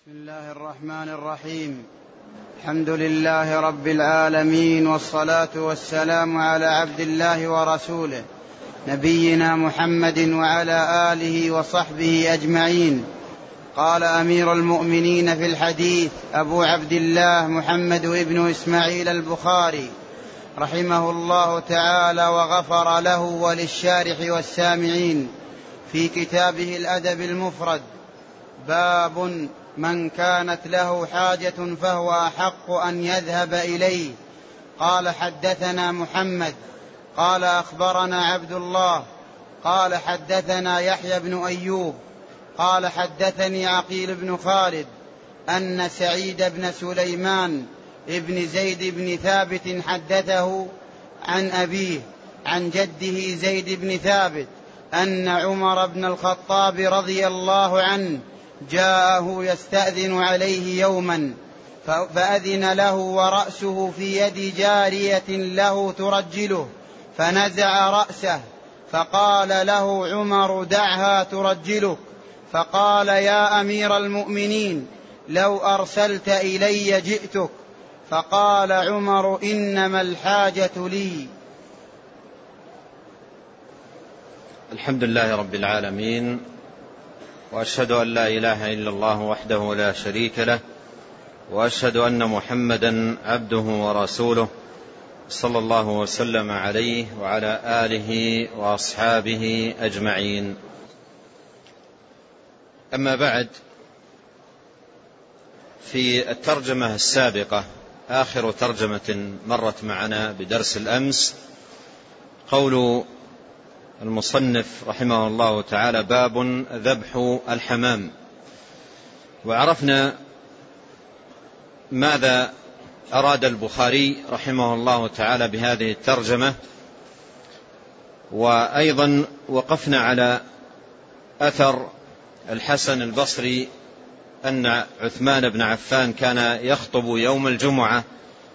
بسم الله الرحمن الرحيم. الحمد لله رب العالمين، والصلاة والسلام على عبد الله ورسوله نبينا محمد وعلى آله وصحبه أجمعين. قال أمير المؤمنين في الحديث أبو عبد الله محمد بن إسماعيل البخاري رحمه الله تعالى وغفر له وللشارح والسامعين في كتابه الأدب المفرد: باب من كانت له حاجة فهو أحق أن يذهب إليه. قال: حدثنا محمد قال أخبرنا عبد الله قال حدثنا يحيى بن أيوب قال حدثني عقيل بن خالد أن سعيد بن سليمان ابن زيد بن ثابت حدثه عن أبيه عن جده زيد بن ثابت أن عمر بن الخطاب رضي الله عنه جاءه يستأذن عليه يوما فأذن له ورأسه في يد جارية له ترجله، فنزع رأسه فقال له عمر: دعها ترجلك. فقال: يا أمير المؤمنين، لو أرسلت إلي جئتك. فقال عمر: إنما الحاجة لي. الحمد لله رب العالمين، وأشهد أن لا إله إلا الله وحده لا شريك له، وأشهد أن محمدا عبده ورسوله صلى الله وسلم عليه وعلى آله وأصحابه أجمعين. أما بعد، في الترجمة السابقة آخر ترجمة مرت معنا بدرس الأمس قول المصنف رحمه الله تعالى: باب ذبح الحمام. وعرفنا ماذا أراد البخاري رحمه الله تعالى بهذه الترجمة، وأيضا وقفنا على أثر الحسن البصري أن عثمان بن عفان كان يخطب يوم الجمعة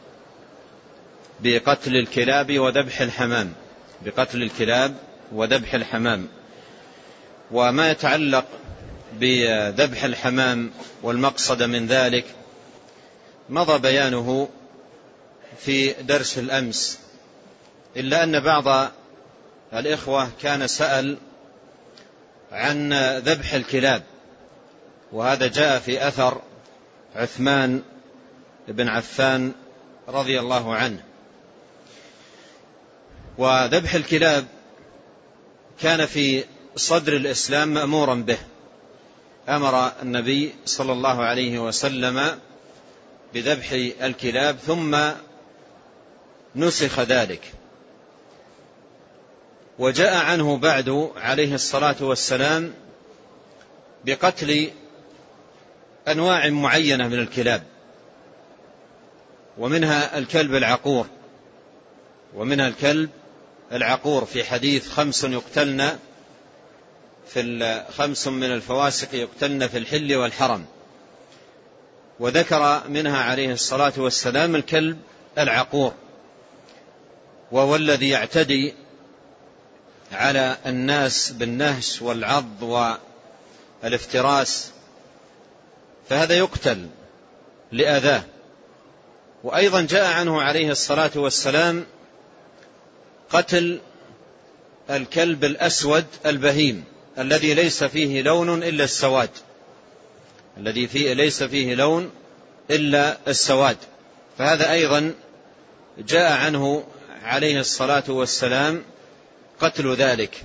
بقتل الكلاب وذبح الحمام، بقتل الكلاب وذبح الحمام. وما يتعلق بذبح الحمام والمقصد من ذلك مضى بيانه في درس الأمس، إلا أن بعض الإخوة كان سأل عن ذبح الكلاب، وهذا جاء في أثر عثمان بن عفان رضي الله عنه. وذبح الكلاب كان في صدر الإسلام مأمورا به، أمر النبي صلى الله عليه وسلم بذبح الكلاب ثم نسخ ذلك، وجاء عنه بعد عليه الصلاة والسلام بقتل أنواع معينة من الكلاب، ومنها الكلب العقور، في حديث 5 يقتلن في 5 من الفواسق يقتلن في الحل والحرم، وذكر منها عليه الصلاة والسلام الكلب العقور، وهو الذي يعتدي على الناس بالنهش والعض والافتراس، فهذا يقتل لأذاه. وأيضا جاء عنه عليه الصلاة والسلام قتل الكلب الأسود البهيم الذي ليس فيه لون إلا السواد، ليس فيه لون إلا السواد، فهذا أيضا جاء عنه عليه الصلاة والسلام قتل ذلك.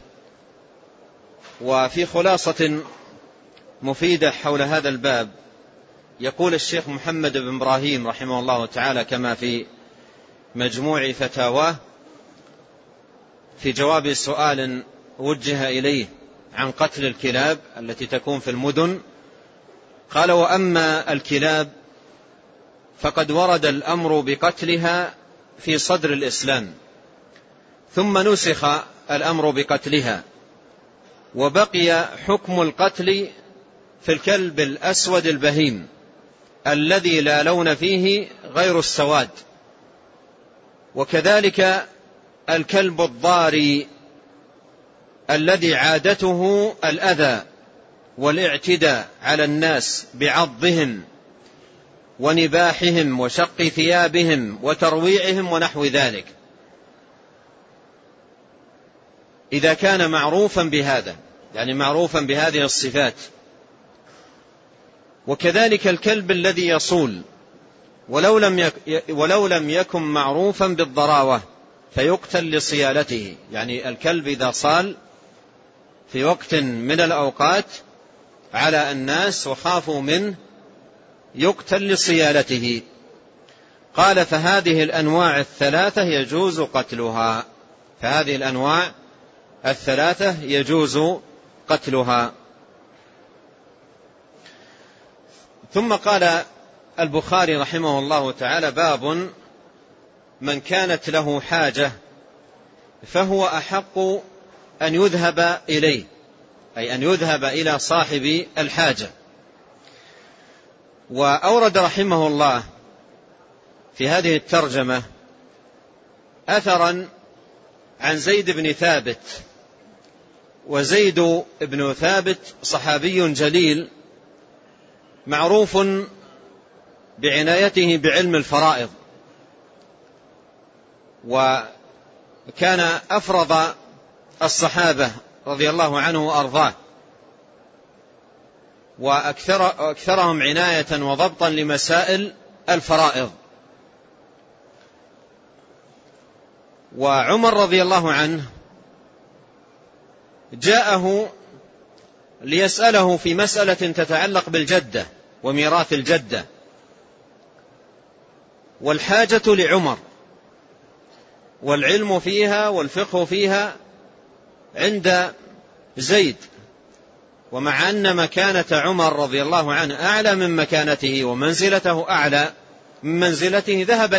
وفي خلاصة مفيدة حول هذا الباب يقول الشيخ محمد بن إبراهيم رحمه الله تعالى كما في مجموع فتاواه في جواب سؤال وجه إليه عن قتل الكلاب التي تكون في المدن، قال: وأما الكلاب فقد ورد الأمر بقتلها في صدر الإسلام، ثم نسخ الأمر بقتلها، وبقي حكم القتل في الكلب الأسود البهيم الذي لا لون فيه غير السواد، وكذلك الكلب الضاري الذي عادته الأذى والاعتداء على الناس بعضهم ونباحهم وشق ثيابهم وترويعهم ونحو ذلك، إذا كان معروفا بهذا، يعني معروفا بهذه الصفات. وكذلك الكلب الذي يصول ولو لم يكن معروفا بالضراوة فيقتل لصيالته، يعني الكلب إذا صال في وقت من الأوقات على الناس وخافوا منه يقتل لصيالته. قال فهذه الأنواع الثلاثة يجوز قتلها، فهذه الأنواع الثلاثة يجوز قتلها. ثم قال البخاري رحمه الله تعالى: باب من كانت له حاجة فهو أحق أن يذهب إليه، أي أن يذهب إلى صاحب الحاجة. وأورد رحمه الله في هذه الترجمة أثرا عن زيد بن ثابت، وزيد بن ثابت صحابي جليل معروف بعنايته بعلم الفرائض، وكان أفرض الصحابة رضي الله عنه وأرضاه، وأكثرهم عناية وضبطا لمسائل الفرائض. وعمر رضي الله عنه جاءه ليسأله في مسألة تتعلق بالجدة وميراث الجدة، والحاجة لعمر والعلم فيها والفقه فيها عند زيد، ومع أن مكانة عمر رضي الله عنه أعلى من مكانته ومنزلته أعلى من منزلته ذهب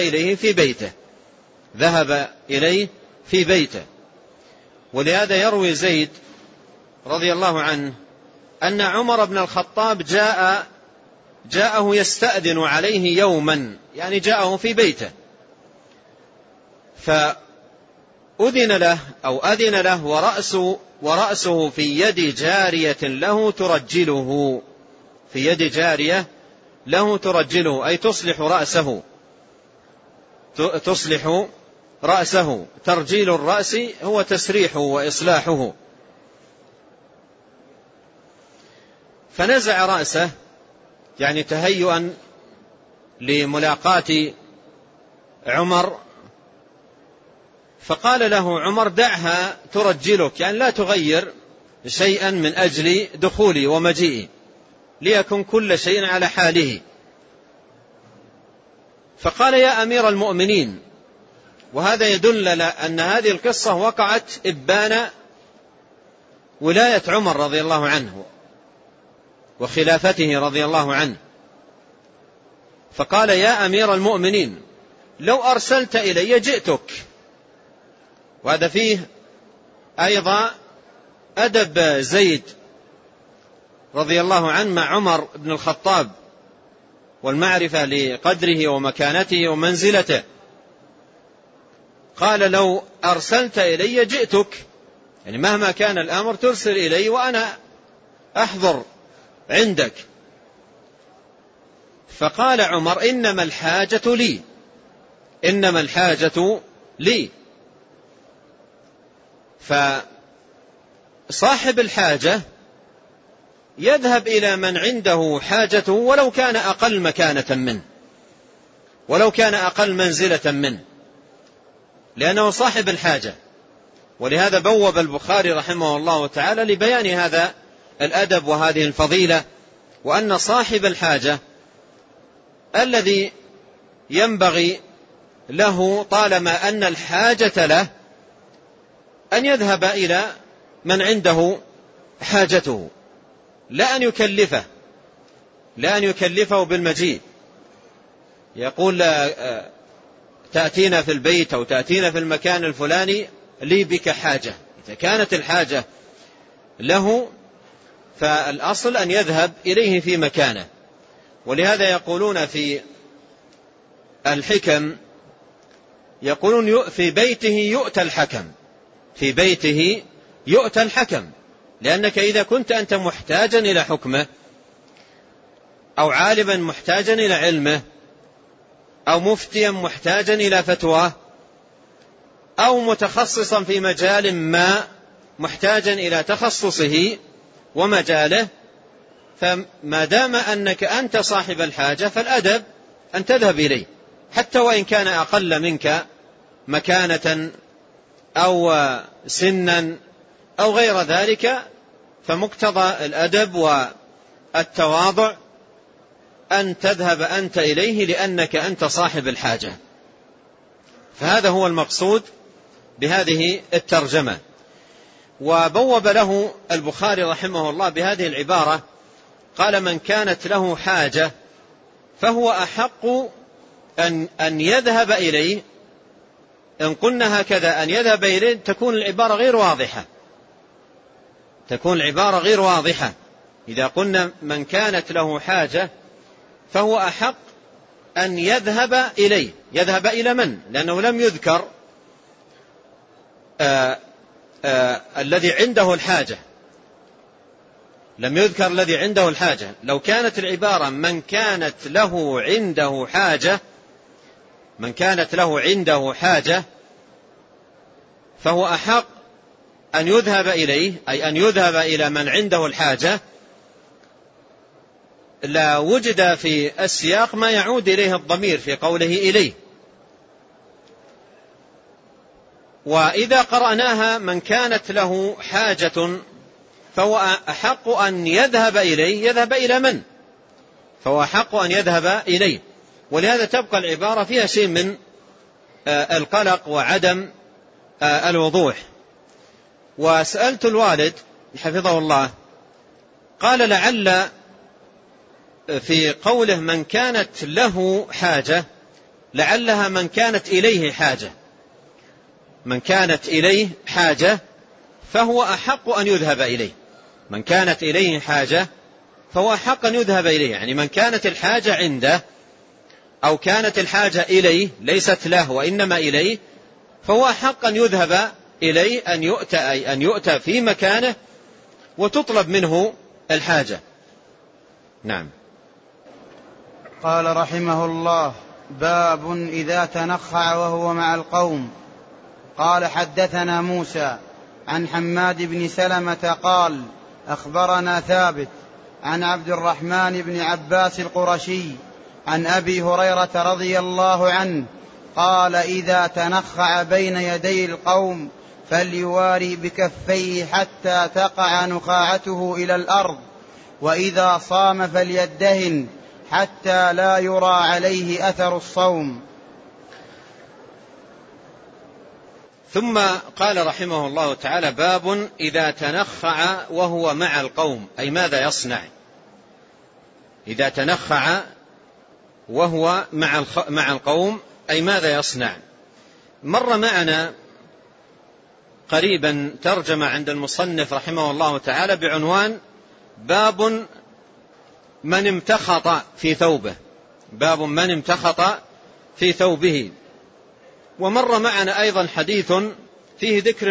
إليه في بيته. ولهذا يروي زيد رضي الله عنه أن عمر بن الخطاب جاءه يستأذن عليه يوما، يعني جاءه في بيته، فأذن له أو أذن له ورأسه في يد جارية له ترجله، في يد جارية له ترجله، أي تصلح رأسه. ترجيل الرأس هو تسريحه وإصلاحه. فنزع رأسه يعني تهيئا لملاقاة عمر، فقال له عمر: دعها ترجلك، يعني لا تغير شيئا من أجل دخولي ومجيئي، ليكن كل شيء على حاله. فقال: يا أمير المؤمنين، وهذا يدل على أن هذه القصة وقعت إبان ولاية عمر رضي الله عنه وخلافته رضي الله عنه. فقال: يا أمير المؤمنين، لو أرسلت إلي جئتك. وهذا فيه أيضا أدب زيد رضي الله عنه مع عمر بن الخطاب والمعرفة لقدره ومكانته ومنزلته. قال: لو أرسلت إلي جئتك، يعني مهما كان الأمر ترسل إلي وأنا أحضر عندك. فقال عمر: إنما الحاجة لي. فصاحب الحاجة يذهب إلى من عنده حاجته ولو كان أقل مكانة منه، ولو كان أقل منزلة منه، لأنه صاحب الحاجة. ولهذا بوب البخاري رحمه الله تعالى لبيان هذا الأدب وهذه الفضيلة، وأن صاحب الحاجة الذي ينبغي له طالما أن الحاجة له أن يذهب إلى من عنده حاجته، لا أن يكلفه بالمجيء، يقول: تأتينا في البيت أو تأتينا في المكان الفلاني لي بك حاجة. إذا كانت الحاجة له فالأصل أن يذهب إليه في مكانه. ولهذا يقولون في الحكم، يقولون: في بيته يؤتى الحكم، في بيته يؤتى الحكم، لأنك إذا كنت أنت محتاجا إلى حكمه أو عالما محتاجا إلى علمه أو مفتيا محتاجا إلى فتواه أو متخصصا في مجال ما محتاجا إلى تخصصه ومجاله، فما دام أنك أنت صاحب الحاجة فالأدب أن تذهب إليه حتى وإن كان أقل منك مكانة أو سنا أو غير ذلك، فمقتضى الأدب والتواضع أن تذهب أنت إليه لأنك أنت صاحب الحاجة. فهذا هو المقصود بهذه الترجمة. وبوب له البخاري رحمه الله بهذه العبارة، قال: من كانت له حاجة فهو أحق أن يذهب إليه. إن قلنا هكذا أن يذهب إليه تكون العبارة غير واضحة. إذا قلنا من كانت له حاجة فهو أحق أن يذهب إليه. يذهب إلى من؟ لأنه لم يذكر الذي عنده الحاجة، لم يذكر الذي عنده الحاجة. لو كانت العبارة من كانت له عنده حاجة فهو أحق أن يذهب إليه، أي أن يذهب إلى من عنده الحاجة، لا وجد في السياق ما يعود إليه الضمير في قوله إليه. وإذا قرأناها من كانت له حاجة فهو أحق أن يذهب إليه، يذهب إلى من؟ فهو أحق أن يذهب إليه. ولهذا تبقى العبارة فيها شيء من القلق وعدم الوضوح. وسألت الوالد حفظه الله، قال: لعل في قوله من كانت له حاجة لعلها من كانت إليه حاجة. من كانت إليه حاجة فهو أحق أن يذهب إليه. من كانت إليه حاجة فهو أحق أن يذهب إليه، يعني من كانت الحاجة عنده أو كانت الحاجة إليه ليست له وإنما إليه، فهو أحق أن يذهب إليه، أن يؤتى في مكانه وتطلب منه الحاجة. نعم. قال رحمه الله: باب إذا تنخع وهو مع القوم. قال: حدثنا موسى عن حماد بن سلمة قال: أخبرنا ثابت عن عبد الرحمن بن عباس القرشي عن أبي هريرة رضي الله عنه قال: إذا تنخع بين يدي القوم فليواري بكفيه حتى تقع نخاعته إلى الأرض، وإذا صام فليدهن حتى لا يرى عليه أثر الصوم. ثم قال رحمه الله تعالى: باب إذا تنخع وهو مع القوم، أي ماذا يصنع؟ إذا تنخع وهو مع القوم أي ماذا يصنع؟ مر معنا قريبا ترجمة عند المصنف رحمه الله تعالى بعنوان: باب من امتخط في ثوبه. باب من امتخط في ثوبه. ومر معنا أيضا حديث فيه ذكر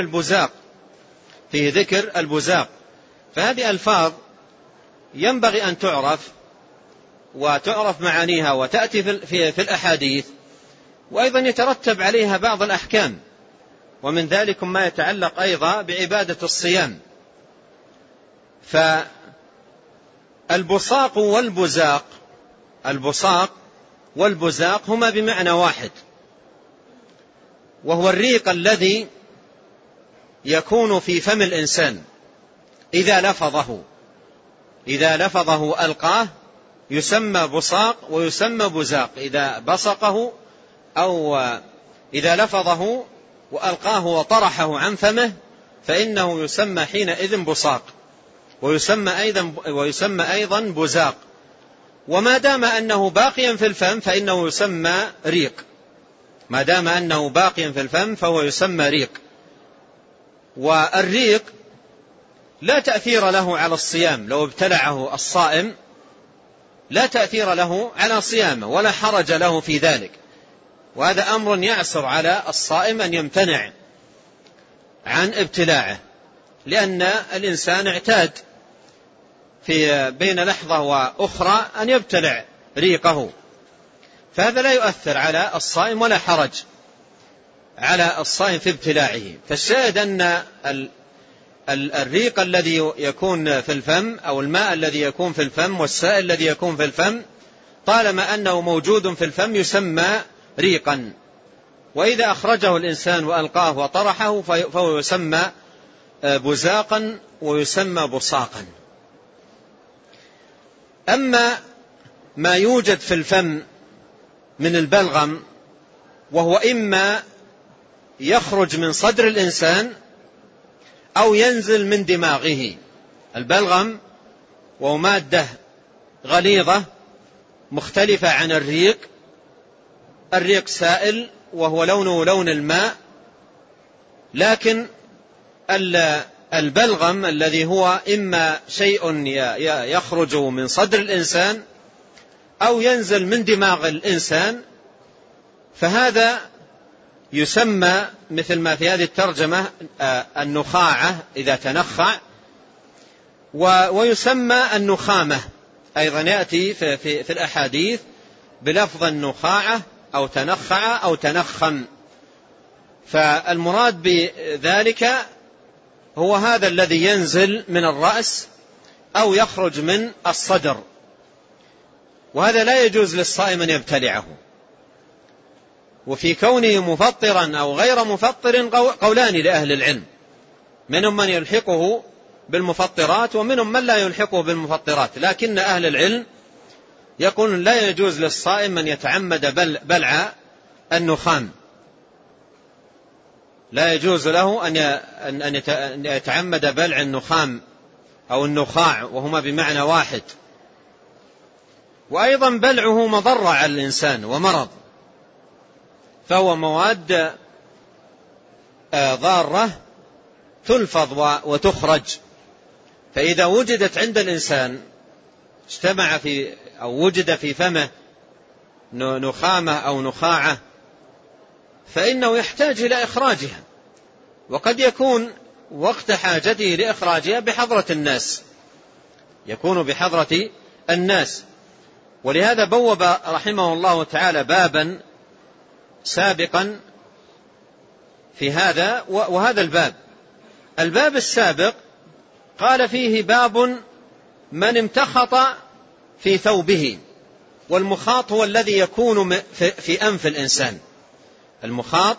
البزاق. فهذه ألفاظ ينبغي أن تعرف معانيها وتأتي في الأحاديث، وأيضا يترتب عليها بعض الأحكام، ومن ذلك ما يتعلق أيضا بعبادة الصيام. فالبصاق والبزاق هما بمعنى واحد، وهو الريق الذي يكون في فم الإنسان إذا لفظه ألقاه يسمى بصاق ويسمى بزاق. إذا بصقه أو إذا لفظه وألقاه وطرحه عن فمه فإنه يسمى حينئذ بصاق، ويسمى أيضا بزاق. وما دام أنه باقيا في الفم فإنه يسمى ريق. ما دام أنه باقيا في الفم فهو يسمى ريق. والريق لا تأثير له على الصيام، لو ابتلعه الصائم لا تأثير له على صيامه ولا حرج له في ذلك، وهذا أمر يعسر على الصائم أن يمتنع عن ابتلاعه. لأن الإنسان اعتاد في بين لحظة وأخرى أن يبتلع ريقه، فهذا لا يؤثر على الصائم ولا حرج على الصائم في ابتلاعه. فالشاهد أن الريق الذي يكون في الفم أو الماء الذي يكون في الفم والسائل الذي يكون في الفم طالما أنه موجود في الفم يسمى ريقا، وإذا أخرجه الإنسان وألقاه وطرحه فهو يسمى بزاقا ويسمى بصاقا. أما ما يوجد في الفم من البلغم وهو إما يخرج من صدر الإنسان أو ينزل من دماغه. البلغم وهو مادة غليظة مختلفة عن الريق. الريق سائل وهو لونه لون الماء، لكن البلغم الذي هو إما شيء يخرج من صدر الإنسان أو ينزل من دماغ الإنسان، فهذا يسمى مثل ما في هذه الترجمة النخاعة إذا تنخع، ويسمى النخامة أيضا يأتي في الأحاديث بلفظ النخاعة أو تنخع أو تنخم. فالمراد بذلك هو هذا الذي ينزل من الرأس أو يخرج من الصدر، وهذا لا يجوز للصائم أن يبتلعه. وفي كونه مفطرا أو غير مفطر قولان لأهل العلم، منهم من يلحقه بالمفطرات ومنهم من لا يلحقه بالمفطرات، لكن أهل العلم يقول لا يجوز للصائم أن يتعمد بلع النخام، لا يجوز له أن يتعمد بلع النخام أو النخاع، وهما بمعنى واحد. وأيضا بلعه مضرة على الإنسان ومرض، فهو مواد ضارة تلفظ وتخرج، فإذا وجدت عند الإنسان اجتمع أو وجد في فمه نخامة أو نخاعة فإنه يحتاج إلى إخراجها، وقد يكون وقت حاجته لإخراجها بحضرة الناس، يكون بحضرة الناس. ولهذا بوب رحمه الله تعالى بابا سابقا في هذا، وهذا الباب السابق قال فيه باب من امتخط في ثوبه. والمخاط هو الذي يكون في أنف الإنسان، المخاط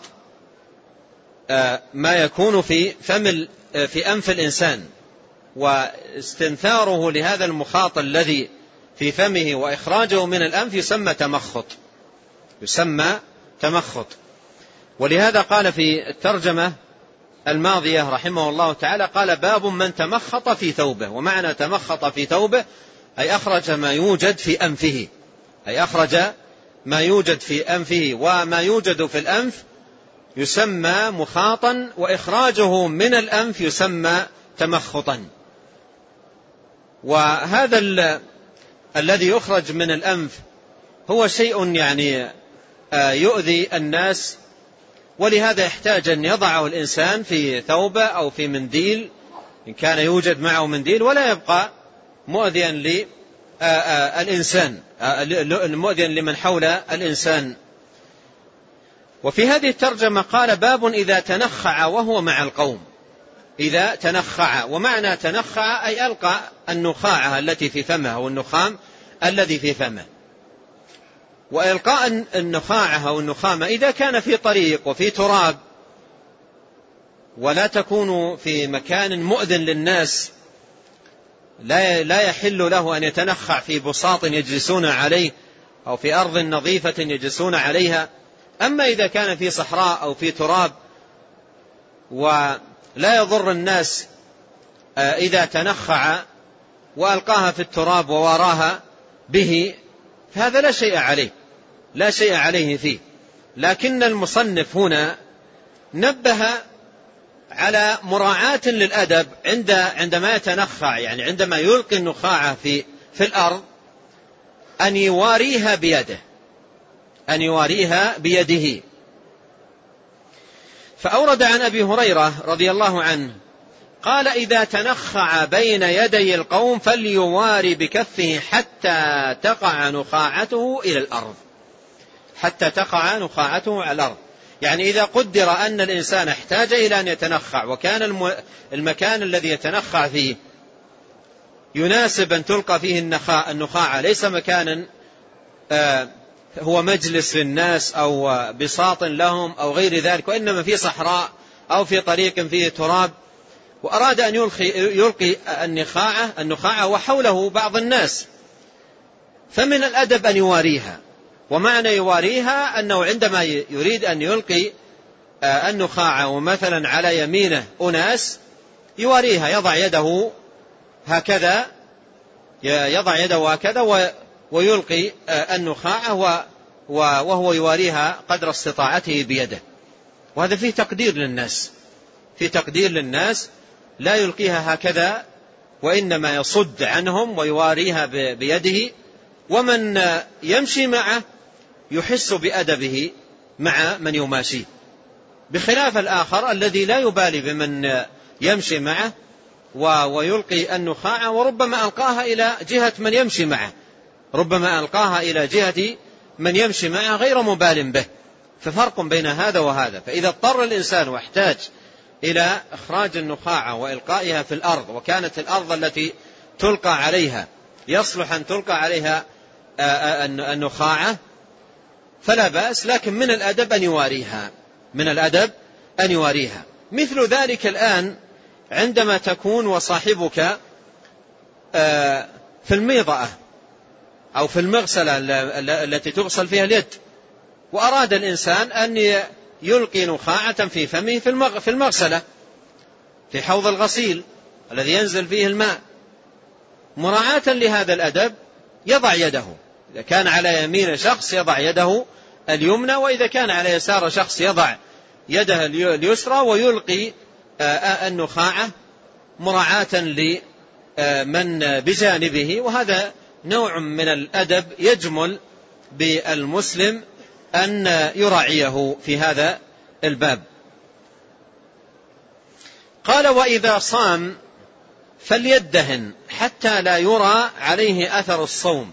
ما يكون في أنف الإنسان، واستنثاره لهذا المخاط الذي في فمه وإخراجه من الأنف يسمى تمخط. ولهذا قال في الترجمة الماضية رحمه الله تعالى قال باب من تمخط في ثوبه. ومعنى تمخط في ثوبه أي أخرج ما يوجد في أنفه، وما يوجد في الأنف يسمى مخاطا، وإخراجه من الأنف يسمى تمخطا. وهذا الذي يخرج من الأنف هو شيء يعني يؤذي الناس، ولهذا يحتاج أن يضعه الإنسان في ثوبه أو في منديل إن كان يوجد معه منديل، ولا يبقى مؤذيا للإنسان، مؤذيا لمن حول الإنسان. وفي هذه الترجمة قال باب إذا تنخع وهو مع القوم. إذا تنخع، ومعنى تنخع أي ألقى النخاعة التي في فمه أو النخام الذي في فمه. وإلقاء النخاعة أو النخامة إذا كان في طريق وفي تراب ولا تكون في مكان مؤذن للناس لا يحل له أن يتنخع في بساط يجلسون عليه أو في أرض نظيفة يجلسون عليها. أما إذا كان في صحراء أو في تراب ولا يضر الناس إذا تنخع وألقاها في التراب وواراها به، فهذا لا شيء عليه فيه. لكن المصنف هنا نبه على مراعاة للأدب عندما يتنخع، يعني عندما يلقي النخاعة في الأرض أن يواريها بيده. فأورد عن أبي هريرة رضي الله عنه قال إذا تنخع بين يدي القوم فليواري بكفه حتى تقع نخاعته إلى الأرض، حتى تقع نخاعته على الأرض. يعني إذا قدر أن الإنسان احتاج إلى أن يتنخع وكان المكان الذي يتنخع فيه يناسب أن تلقى فيه النخاعة، ليس مكانا هو مجلس للناس أو بساط لهم أو غير ذلك، وإنما في صحراء أو في طريق فيه تراب، وأراد أن يلقي النخاعة وحوله بعض الناس، فمن الأدب أن يواريها. ومعنى يواريها أنه عندما يريد أن يلقي النخاعة ومثلا على يمينه أناس يواريها، يضع يده هكذا ويلقي النخاعة وهو يواريها قدر استطاعته بيده. وهذا فيه تقدير للناس، لا يلقيها هكذا وإنما يصد عنهم ويواريها بيده، ومن يمشي معه يحس بأدبه مع من يماشيه، بخلاف الآخر الذي لا يبالي بمن يمشي معه ويلقي النخاعة، وربما ألقاها إلى جهة من يمشي معه غير مبال به. ففرق بين هذا وهذا. فإذا اضطر الإنسان واحتاج إلى إخراج النخاعة وإلقائها في الأرض، وكانت الأرض التي تلقى عليها يصلح أن تلقى عليها النخاعة فلا بأس، لكن من الأدب أن يواريها. مثل ذلك الآن عندما تكون وصاحبك في الميضأة أو في المغسلة التي تغسل فيها اليد، وأراد الإنسان أن يلقي نخاعة في فمه في المغسلة في حوض الغسيل الذي ينزل فيه الماء، مراعاة لهذا الأدب يضع يده، إذا كان على يمين شخص يضع يده اليمنى، وإذا كان على يسار شخص يضع يده اليسرى ويلقي النخاعة مراعاة لمن بجانبه. وهذا نوع من الأدب يجمل بالمسلم أن يراعيه في هذا الباب. قال وإذا صام فليدهن حتى لا يرى عليه أثر الصوم.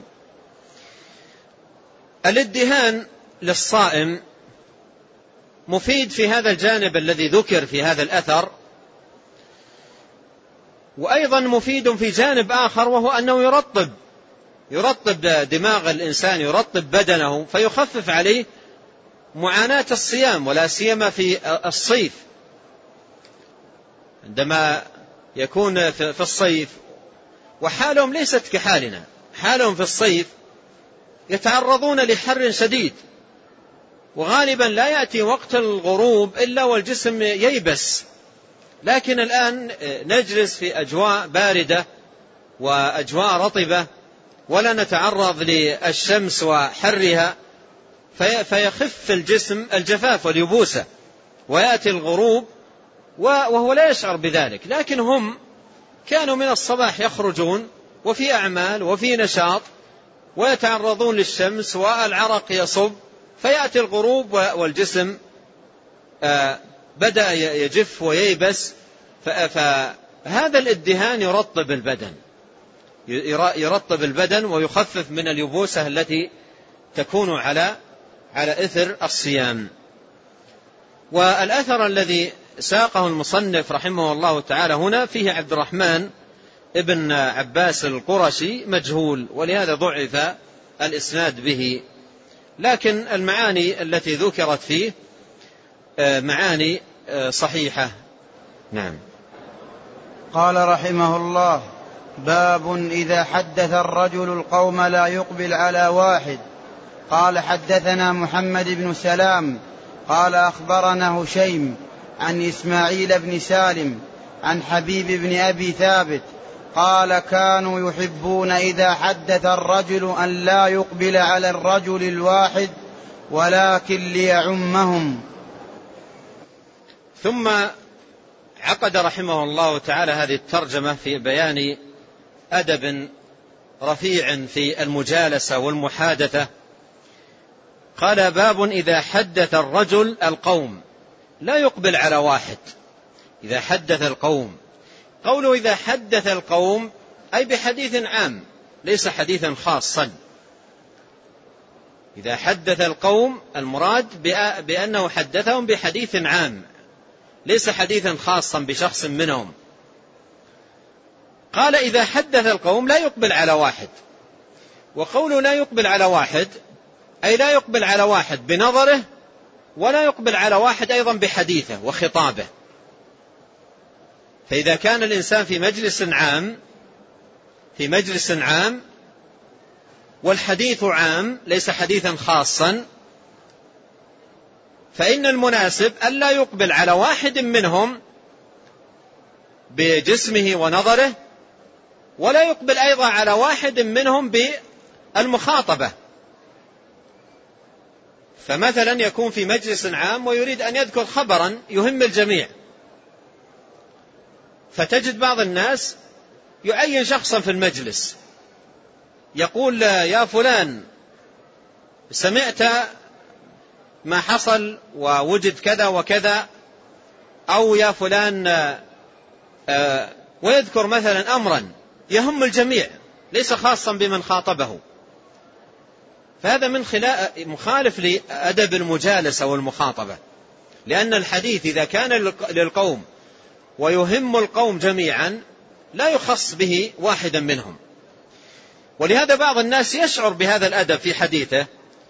الادهان للصائم مفيد في هذا الجانب الذي ذكر في هذا الأثر، وأيضا مفيد في جانب آخر، وهو أنه يرطب دماغ الإنسان، يرطب بدنه، فيخفف عليه معاناة الصيام، ولا سيما في الصيف، عندما يكون في الصيف وحالهم ليست كحالنا. حالهم في الصيف يتعرضون لحر شديد، وغالبا لا يأتي وقت الغروب إلا والجسم ييبس، لكن الآن نجلس في أجواء باردة وأجواء رطبة ولا نتعرض للشمس وحرها، فيخف الجسم الجفاف واليبوسة، ويأتي الغروب وهو لا يشعر بذلك. لكن هم كانوا من الصباح يخرجون وفي أعمال وفي نشاط ويتعرضون للشمس والعرق يصب، فيأتي الغروب والجسم بدأ يجف وييبس. فهذا الادهان يرطب البدن ويخفف من اليبوسة التي تكون على إثر الصيام. والأثر الذي ساقه المصنف رحمه الله تعالى هنا فيه عبد الرحمن ابن عباس القرشي مجهول، ولهذا ضعف الإسناد به، لكن المعاني التي ذكرت فيه معاني صحيحة. نعم. قال رحمه الله: باب إذا حدث الرجل القوم لا يقبل على واحد. قال حدثنا محمد بن سلام قال أخبرنا هشيم عن إسماعيل بن سالم عن حبيب بن أبي ثابت قال كانوا يحبون إذا حدث الرجل أن لا يقبل على الرجل الواحد ولكن ليعمهم. ثم عقد رحمه الله تعالى هذه الترجمة في بيان أدب رفيع في المجالسة والمحادثة. قال باب إذا حدث الرجل القوم لا يقبل على واحد. إذا حدث القوم قوله إذا حدث القوم أي بحديث عام ليس حديثا خاصا. إذا حدث القوم المراد بأنه حدثهم بحديث عام ليس حديثا خاصا بشخص منهم. قال إذا حدث القوم لا يقبل على واحد، وقوله لا يقبل على واحد أي لا يقبل على واحد بنظره ولا يقبل على واحد أيضا بحديثه وخطابه. فإذا كان الإنسان في مجلس عام والحديث عام ليس حديثا خاصا، فإن المناسب ألا يقبل على واحد منهم بجسمه ونظره، ولا يقبل أيضا على واحد منهم بالمخاطبة. فمثلا يكون في مجلس عام ويريد أن يذكر خبرا يهم الجميع، فتجد بعض الناس يعين شخصا في المجلس يقول يا فلان سمعت ما حصل ووجد كذا وكذا، أو يا فلان ويذكر مثلا أمرا يهم الجميع ليس خاصا بمن خاطبه. فهذا مخالف لأدب المجالسة والمخاطبة، لأن الحديث إذا كان للقوم ويهم القوم جميعا لا يخص به واحدا منهم. ولهذا بعض الناس يشعر بهذا الأدب في حديثه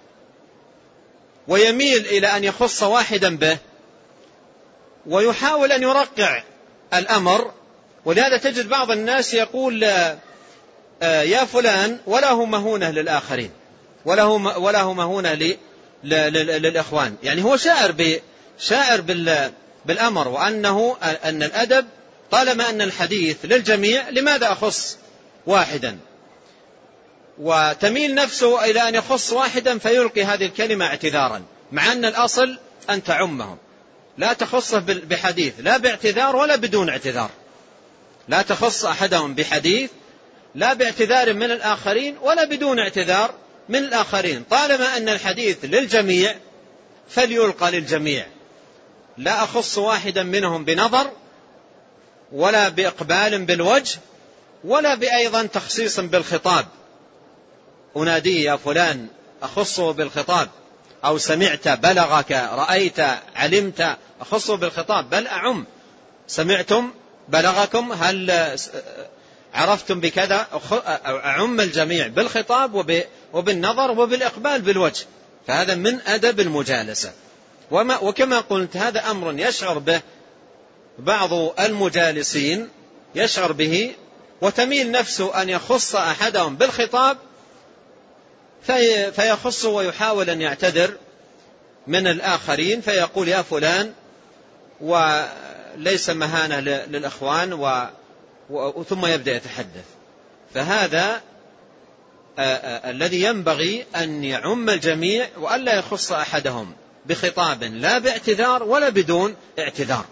ويميل إلى أن يخص واحدا به ويحاول أن يرقع الأمر. ولهذا تجد بعض الناس يقول يا فلان وله مهونة للآخرين وله مهونة للإخوان، يعني هو شاعر بالأمر أن الأدب طالما أن الحديث للجميع لماذا أخص واحدا، وتميل نفسه إلى أن يخص واحدا فيلقي هذه الكلمة اعتذارا، مع أن الأصل أن تعمهم، لا تخصه بحديث لا باعتذار ولا بدون اعتذار، لا تخص أحدهم بحديث لا باعتذار من الآخرين ولا بدون اعتذار من الآخرين، طالما أن الحديث للجميع فليلقى للجميع، لا أخص واحدا منهم بنظر ولا بإقبال بالوجه ولا بأيضا تخصيص بالخطاب، أناديه يا فلان أخصه بالخطاب، أو سمعت بلغك رأيت علمت أخصه بالخطاب، بل أعم سمعتم بلغكم هل عرفتم بكذا، أعم الجميع بالخطاب وبالنظر وبالإقبال بالوجه. فهذا من أدب المجالسة. وكما قلت هذا أمر يشعر به بعض المجالسين يشعر به وتميل نفسه أن يخص أحدهم بالخطاب فيخصه ويحاول أن يعتذر من الآخرين فيقول يا فلان وليس مهانة للإخوان ثم يبدأ يتحدث. فهذا الذي ينبغي أن يعم الجميع وألا يخص أحدهم بخطاب لا باعتذار ولا بدون اعتذار.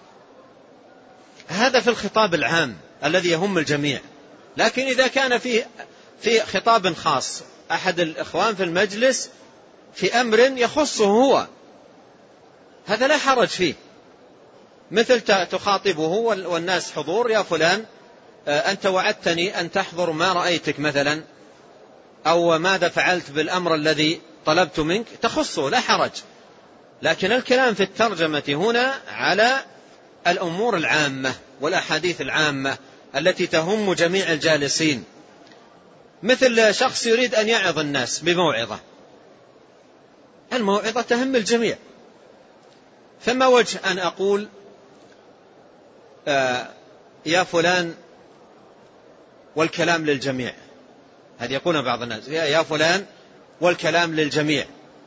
هذا في الخطاب العام الذي يهم الجميع. لكن إذا كان في خطاب خاص أحد الإخوان في المجلس في أمر يخصه هو، هذا لا حرج فيه، مثل تخاطبه والناس حضور يا فلان أنت وعدتني أن تحضر ما رأيتك مثلا، أو ماذا فعلت بالأمر الذي طلبت منك، تخصه لا حرج. لكن الكلام في الترجمة هنا على الأمور العامة والأحاديث العامة التي تهم جميع الجالسين، مثل شخص يريد أن يعظ الناس بموعظة، الموعظة تهم الجميع، فما وجه أن أقول يا فلان والكلام للجميع، هذا يقول بعض الناس يا فلان والكلام للجميع،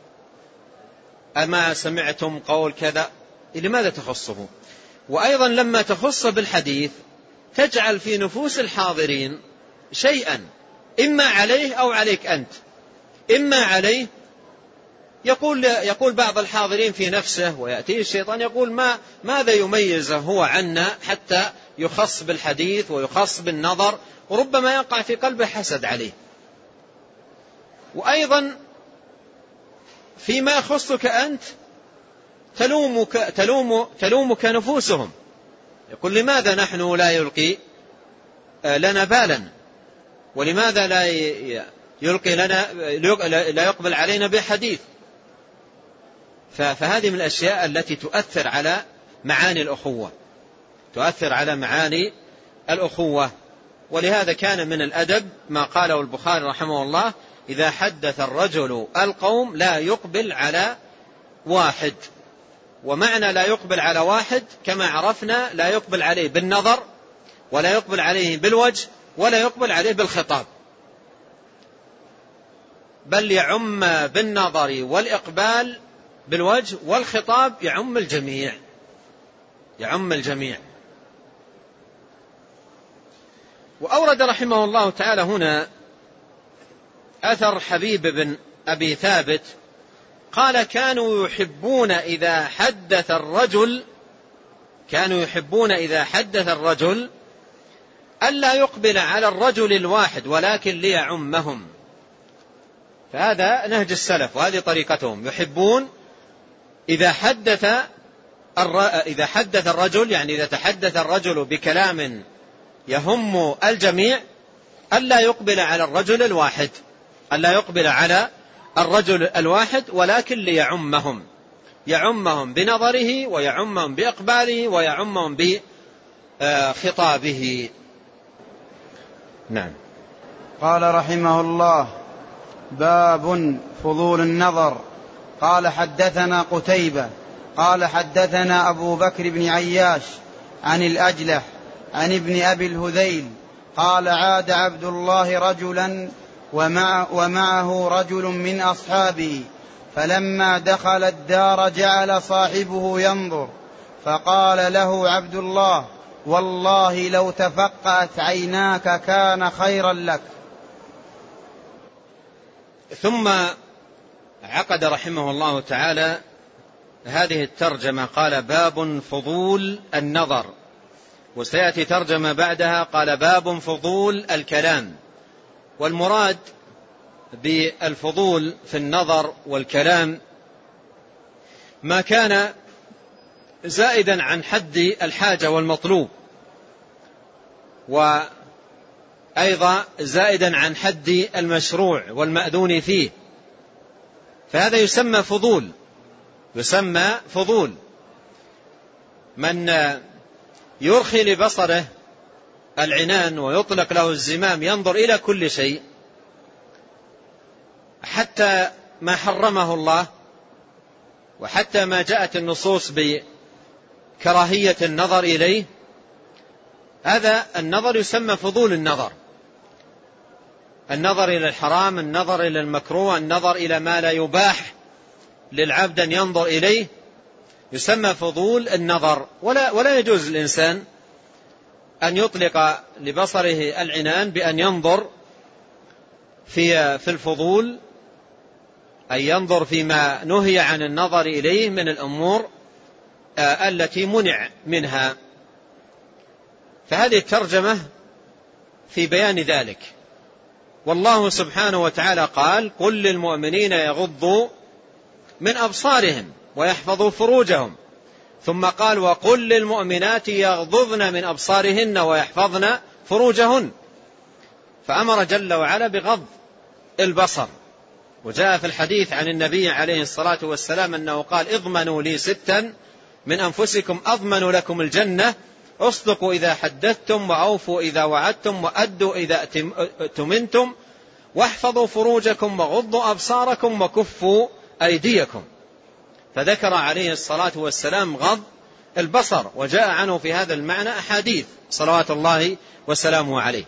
أما سمعتم قول كذا، لماذا تخصه؟ وأيضا لما تخص بالحديث تجعل في نفوس الحاضرين شيئا إما عليه أو عليك أنت. إما عليه، يقول بعض الحاضرين في نفسه ويأتيه الشيطان يقول ماذا يميزه هو عنا حتى يخص بالحديث ويخص بالنظر، وربما يقع في قلبه حسد عليه. وأيضا فيما يخصك أنت تلومك نفوسهم يقول لماذا نحن لا يلقي لنا بالا، ولماذا لا يلقي لنا لا يقبل علينا بحديث؟ فهذه من الأشياء التي تؤثر على معاني الأخوة، تؤثر على معاني الأخوة. ولهذا كان من الأدب ما قاله البخاري رحمه الله: إذا حدث الرجل القوم لا يقبل على واحد. ومعنى لا يقبل على واحد كما عرفنا لا يقبل عليه بالنظر، ولا يقبل عليه بالوجه، ولا يقبل عليه بالخطاب، بل يعم بالنظر والإقبال بالوجه والخطاب، يعم الجميع، يعم الجميع. وأورد رحمه الله تعالى هنا أثر حبيب بن أبي ثابت قال: كانوا يحبون إذا حدث الرجل ألا يقبل على الرجل الواحد ولكن ليعمهم. فهذا نهج السلف وهذه طريقتهم، يحبون إذا حدث الرجل، يعني إذا تحدث الرجل بكلام يهم الجميع، ألا يقبل على الرجل الواحد، ألا يقبل على الرجل الواحد ولكن ليعمهم، يعمهم بنظره ويعمهم بإقباله ويعمهم بخطابه. نعم. قال رحمه الله: باب فضول النظر. قال: حدثنا قتيبة قال حدثنا أبو بكر بن عياش عن الأجلح عن ابن أبي الهذيل قال: عاد عبد الله رجلا ومعه رجل من أصحابه، فلما دخل الدار جعل صاحبه ينظر، فقال له عبد الله: والله لو تفقأت عيناك كان خيرا لك. ثم عقد رحمه الله تعالى هذه الترجمة، قال: باب فضول النظر، وسيأتي ترجمة بعدها قال: باب فضول الكلام. والمراد بالفضول في النظر والكلام ما كان زائدا عن حد الحاجة والمطلوب، وأيضا زائدا عن حد المشروع والمأذون فيه، فهذا يسمى فضول، يسمى فضول. من يرخي لبصره العنان ويطلق له الزمام ينظر إلى كل شيء حتى ما حرمه الله، وحتى ما جاءت النصوص بكراهية النظر إليه، هذا النظر يسمى فضول النظر. النظر إلى الحرام، النظر إلى المكروه، النظر إلى ما لا يباح للعبد أن ينظر إليه، يسمى فضول النظر. ولا يجوز للإنسان أن يطلق لبصره العنان بأن ينظر في الفضول، أي ينظر فيما نهي عن النظر إليه من الأمور التي منع منها. فهذه الترجمة في بيان ذلك. والله سبحانه وتعالى قال: قل للمؤمنين يغضوا من أبصارهم ويحفظوا فروجهم، ثم قال: وقل للمؤمنات يغضضن من أبصارهن ويحفظن فروجهن، فأمر جل وعلا بغض البصر. وجاء في الحديث عن النبي عليه الصلاة والسلام أنه قال: اضمنوا لي 6 من أنفسكم أضمن لكم الجنة: اصدقوا إذا حدثتم، وأوفوا إذا وعدتم، وأدوا إذا اؤتمنتم، واحفظوا فروجكم، وغضوا أبصاركم، وكفوا أيديكم. فذكر عليه الصلاة والسلام غض البصر، وجاء عنه في هذا المعنى أحاديث صلوات الله وسلامه عليه.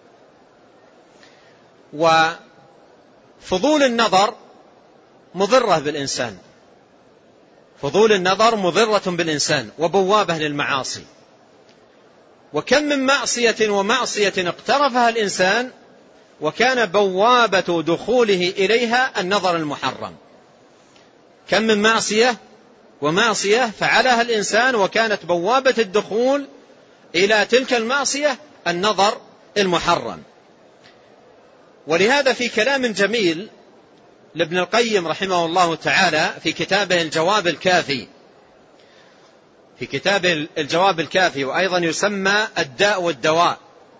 وفضول النظر مضرة بالإنسان، فضول النظر مضرة بالإنسان وبوابة للمعاصي. وكم من معصية ومعصية اقترفها الإنسان وكان بوابة دخوله إليها النظر المحرم. كم من معصية ومعصية فعلها الإنسان وكانت بوابة الدخول إلى تلك المعصية النظر المحرم. ولهذا في كلام جميل لابن القيم رحمه الله تعالى في كتابه الجواب الكافي في كتاب الجواب الكافي، وأيضا يسمى الداء والدواء،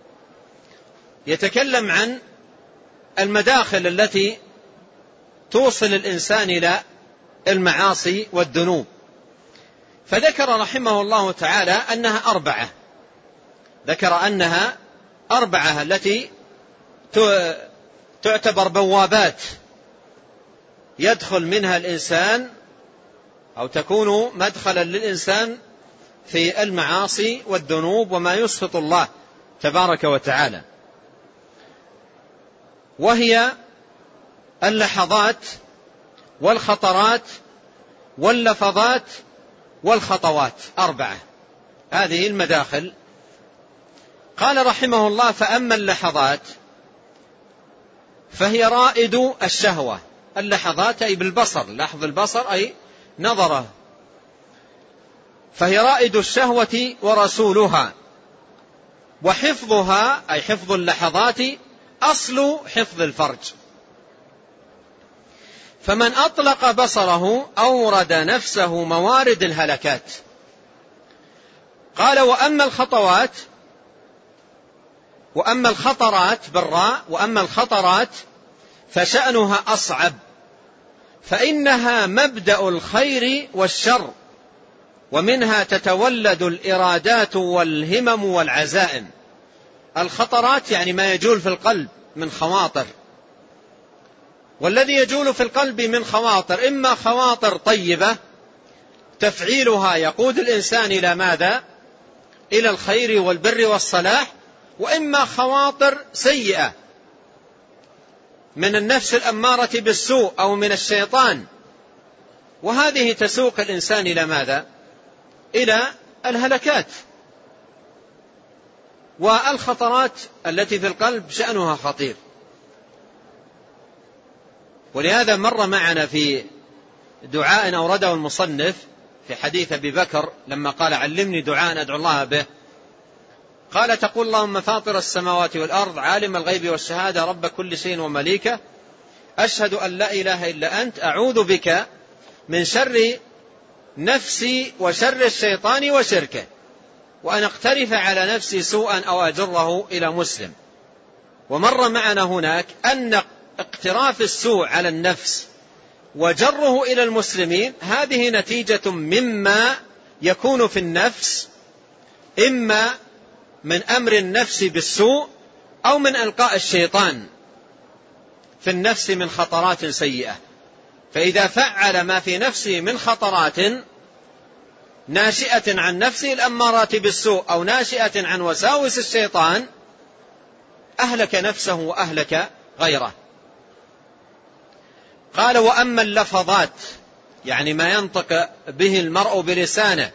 يتكلم عن المداخل التي توصل الإنسان إلى المعاصي والذنوب، فذكر رحمه الله تعالى أنها أربعة، ذكر أنها أربعة التي تعتبر بوابات يدخل منها الإنسان أو تكون مدخلا للإنسان في المعاصي والذنوب وما يسخط الله تبارك وتعالى، وهي اللحظات والخطرات واللفظات والخطوات، أربعة هذه المداخل. قال رحمه الله: فأما اللحظات فهي رائد الشهوة. اللحظات أي بالبصر، لحظ البصر أي نظره، فهي رائد الشهوة ورسولها، وحفظها أي حفظ اللحظات أصل حفظ الفرج، فمن أطلق بصره أورد نفسه موارد الهلكات. قال: وأما الخطوات، وأما الخطرات بالراء، وأما الخطرات فشأنها أصعب، فإنها مبدأ الخير والشر، ومنها تتولد الإرادات والهمم والعزائم. الخطرات يعني ما يجول في القلب من خواطر، والذي يجول في القلب من خواطر إما خواطر طيبة تفعيلها يقود الإنسان إلى ماذا؟ إلى الخير والبر والصلاح، وإما خواطر سيئة من النفس الأمارة بالسوء أو من الشيطان، وهذه تسوق الإنسان إلى ماذا؟ إلى الهلكات. والخطرات التي في القلب شأنها خطير، ولهذا مر معنا في دعاء أورده المصنف في حديث أبي بكر لما قال: علمني دعاء أدعو الله به، قال: تقول: اللهم فاطر السماوات والأرض، عالم الغيب والشهادة، رب كل شيء ومليكه، أشهد أن لا إله إلا أنت، أعوذ بك من شر نفسي وشر الشيطان وشركه، وأن أقترف على نفسي سوءا أو أجره إلى مسلم. ومر معنا هناك أن اقتراف السوء على النفس وجره إلى المسلمين هذه نتيجة مما يكون في النفس، إما من أمر النفس بالسوء أو من ألقاء الشيطان في النفس من خطرات سيئة. فإذا فعل ما في نفسه من خطرات ناشئة عن نفسه الأمارات بالسوء أو ناشئة عن وساوس الشيطان، أهلك نفسه وأهلك غيره. قال: وأما اللفظات، يعني ما ينطق به المرء بلسانه،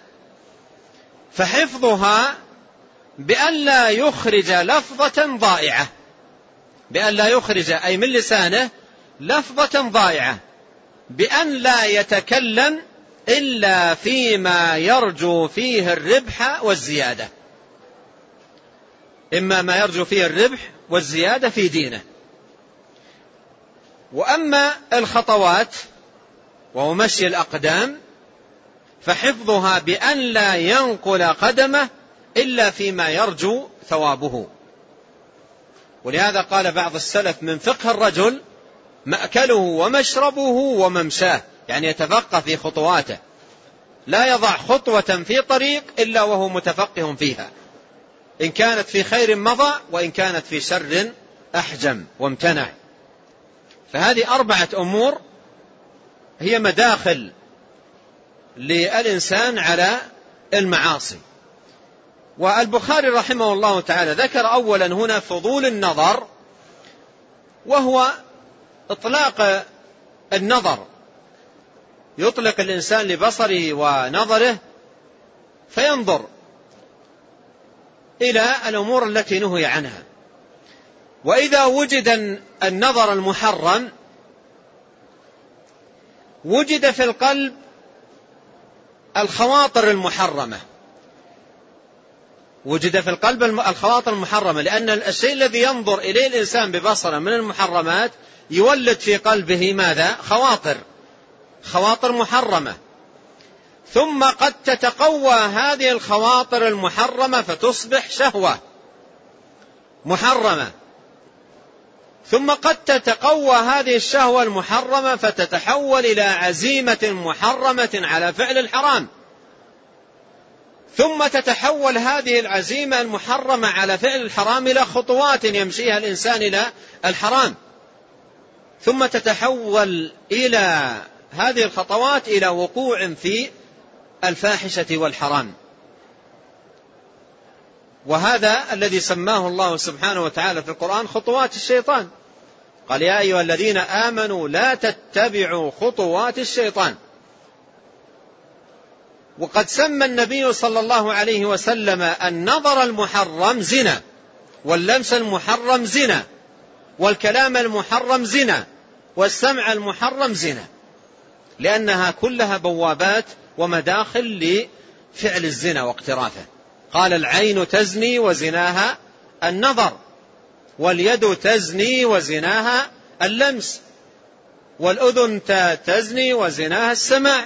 فحفظها بأن لا يخرج لفظة ضائعة، بأن لا يخرج أي من لسانه لفظة ضائعة، بأن لا يتكلم إلا فيما يرجو فيه الربح والزيادة، إما ما يرجو فيه الربح والزيادة في دينه. وأما الخطوات وهو مشي الأقدام فحفظها بأن لا ينقل قدمه إلا فيما يرجو ثوابه. ولهذا قال بعض السلف: من فقه الرجل مأكله ومشربه وممشاه، يعني يتفقه في خطواته، لا يضع خطوة في طريق إلا وهو متفقه فيها، إن كانت في خير مضى وإن كانت في شر أحجم وامتنع. فهذه 4 أمور هي مداخل للإنسان على المعاصي. والبخاري رحمه الله تعالى ذكر أولا هنا فضول النظر، وهو إطلاق النظر، يطلق الإنسان لبصره ونظره فينظر إلى الأمور التي نهي عنها. وإذا وجد النظر المحرم وجد في القلب الخواطر المحرمة، وجد في القلب الخواطر المحرمة، لأن الشيء الذي ينظر إليه الإنسان ببصره من المحرمات يولد في قلبه ماذا؟ خواطر محرمة. ثم قد تتقوى هذه الخواطر المحرمة فتصبح شهوة محرمة، ثم قد تتقوى هذه الشهوة المحرمة فتتحول إلى عزيمة محرمة على فعل الحرام، ثم تتحول هذه العزيمة المحرمة على فعل الحرام إلى خطوات يمشيها الإنسان إلى الحرام، ثم تتحول إلى هذه الخطوات إلى وقوع في الفاحشة والحرام. وهذا الذي سماه الله سبحانه وتعالى في القرآن خطوات الشيطان، قال يا أيها الذين آمنوا لا تتبعوا خطوات الشيطان. وقد سمى النبي صلى الله عليه وسلم النظر المحرم زنا، واللمس المحرم زنا، والكلام المحرم زنا، والسمع المحرم زنا، لأنها كلها بوابات ومداخل لفعل الزنا واقترافه. قال العين تزني وزناها النظر، واليد تزني وزناها اللمس، والأذن تزني وزناها السماع،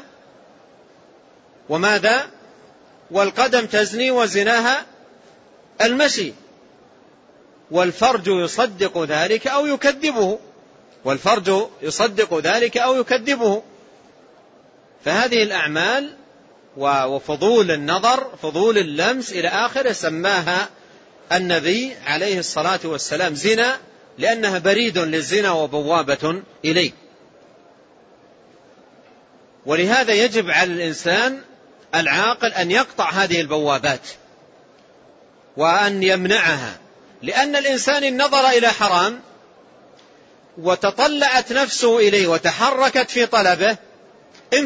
وماذا؟ والقدم تزني وزناها المشي، والفرج يصدق ذلك أو يكذبه، والفرج يصدق ذلك أو يكذبه. فهذه الأعمال وفضول النظر، فضول اللمس إلى آخره، سماها النبي عليه الصلاة والسلام زنا، لأنها بريد للزنا وبوابة إليه. ولهذا يجب على الإنسان العاقل أن يقطع هذه البوابات وأن يمنعها، لأن الإنسان إن نظر إلى حرام وتطلعت نفسه إليه وتحركت في طلبه، إن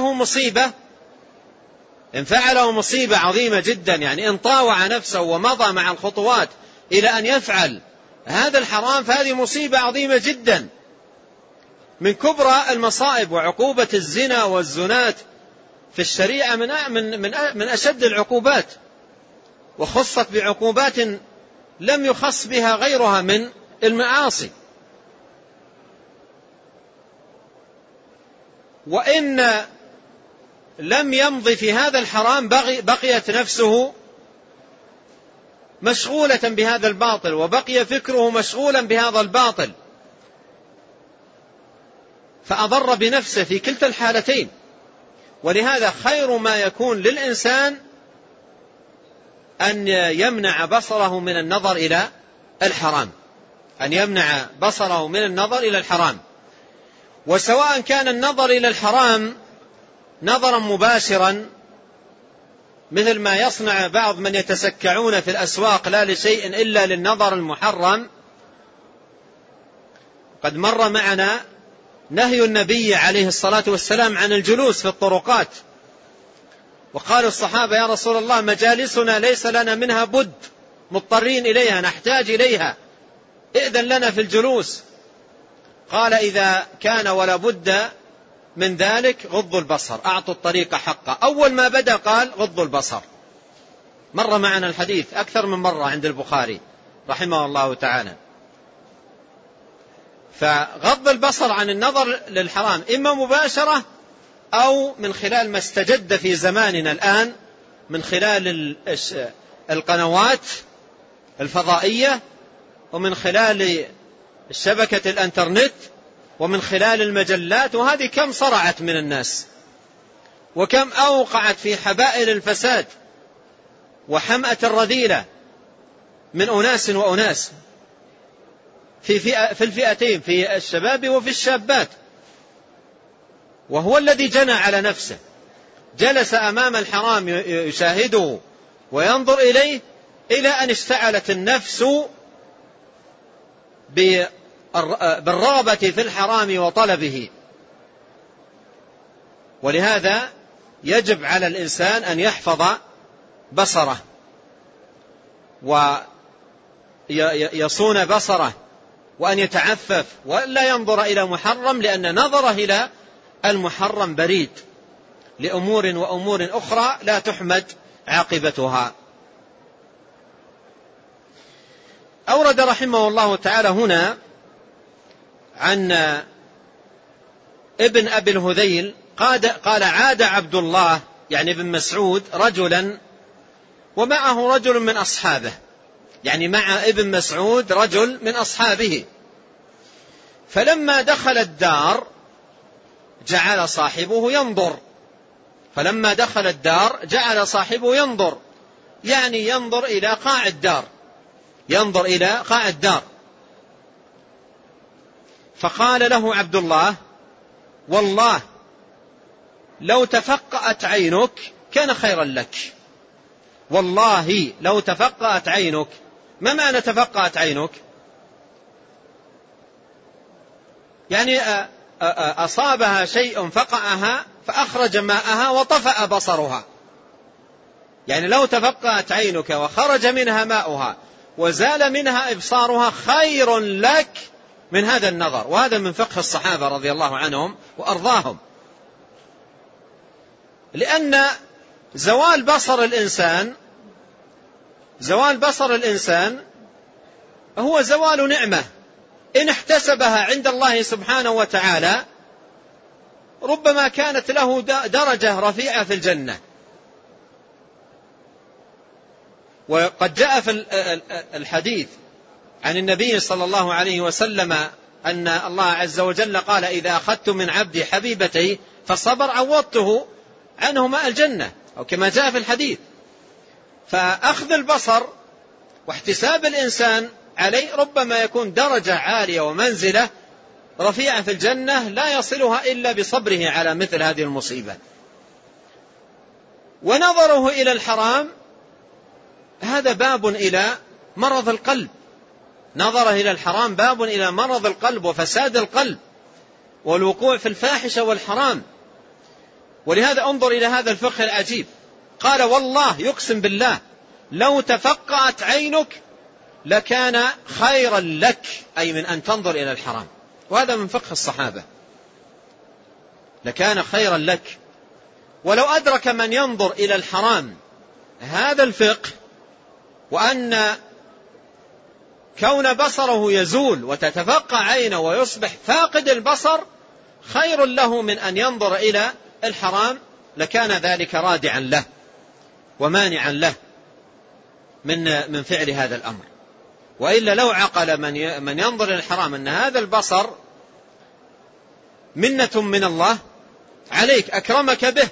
فعله مصيبة عظيمة جدا، يعني إن طاوع نفسه ومضى مع الخطوات إلى أن يفعل هذا الحرام، فهذه مصيبة عظيمة جدا من كبرى المصائب. وعقوبة الزنا والزنات في الشريعة من أشد العقوبات، وخصت بعقوبات لم يخص بها غيرها من المعاصي. وإن لم يمضي في هذا الحرام بقيت نفسه مشغولة بهذا الباطل، وبقي فكره مشغولا بهذا الباطل، فأضر بنفسه في كلتا الحالتين. ولهذا خير ما يكون للإنسان أن يمنع بصره من النظر إلى الحرام، أن يمنع بصره من النظر إلى الحرام. وسواء كان النظر إلى الحرام نظرا مباشرا، مثل ما يصنع بعض من يتسكعون في الأسواق لا لشيء إلا للنظر المحرم. قد مر معنا نهي النبي عليه الصلاة والسلام عن الجلوس في الطرقات، وقال الصحابة يا رسول الله مجالسنا ليس لنا منها بد، مضطرين إليها، نحتاج إليها، إذن لنا في الجلوس. قال إذا كان ولا بد من ذلك غضوا البصر، أعطوا الطريق حقه. أول ما بدأ قال غضوا البصر. مر معنا الحديث أكثر من مرة عند البخاري رحمه الله تعالى. فغض البصر عن النظر للحرام إما مباشرة أو من خلال ما استجد في زماننا الآن من خلال القنوات الفضائية، ومن خلال شبكة الانترنت، ومن خلال المجلات. وهذه كم صرعت من الناس، وكم أوقعت في حبائل الفساد وحمأة الرذيلة من أناس وأناس في الفئتين، في الشباب وفي الشابات. وهو الذي جنى على نفسه، جلس أمام الحرام يشاهده وينظر إليه، إلى أن اشتعلت النفس بالرغبة في الحرام وطلبه. ولهذا يجب على الإنسان أن يحفظ بصره ويصون بصره، وأن يتعفف ولا ينظر إلى محرم، لأن نظره إلى المحرم بريد لأمور وأمور أخرى لا تحمد عاقبتها. أورد رحمه الله تعالى هنا عن ابن أبي الهذيل قال عاد عبد الله يعني ابن مسعود رجلا ومعه رجل من أصحابه، يعني مع ابن مسعود رجل من أصحابه، فلما دخل الدار جعل صاحبه ينظر، فلما دخل الدار جعل صاحبه ينظر، يعني ينظر إلى قاع الدار، ينظر إلى قاع الدار. فقال له عبد الله: والله لو تفقأت عينك كان خيرا لك، والله لو تفقأت عينك. ما معنى تفقأت عينك؟ يعني أصابها شيء فقعها فأخرج ماءها وطفأ بصرها، يعني لو تفقأت عينك وخرج منها ماؤها وزال منها إبصارها خير لك من هذا النظر. وهذا من فقه الصحابة رضي الله عنهم وأرضاهم، لأن زوال بصر الإنسان هو زوال نعمة إن احتسبها عند الله سبحانه وتعالى ربما كانت له درجة رفيعة في الجنة. وقد جاء في الحديث عن النبي صلى الله عليه وسلم أن الله عز وجل قال: إذا أخذت من عبدي حبيبتي فالصبر عوضته عنه ماء الجنة، أو كما جاء في الحديث. فأخذ البصر واحتساب الإنسان عليه ربما يكون درجة عالية ومنزلة رفيعة في الجنة لا يصلها إلا بصبره على مثل هذه المصيبة. ونظره إلى الحرام هذا باب إلى مرض القلب، نظره إلى الحرام باب إلى مرض القلب وفساد القلب والوقوع في الفاحشة والحرام. ولهذا انظر إلى هذا الفقه العجيب، قال: والله يقسم بالله لو تفقأت عينك لكان خيرا لك، أي من أن تنظر إلى الحرام. وهذا من فقه الصحابة، لكان خيرا لك. ولو أدرك من ينظر إلى الحرام هذا الفقه، وأن كون بصره يزول وتتفقع عينه ويصبح فاقد البصر خير له من أن ينظر إلى الحرام، لكان ذلك رادعا له ومانعا له من فعل هذا الأمر. وإلا لو عقل من ينظر إلى الحرام أن هذا البصر منة من الله عليك، أكرمك به،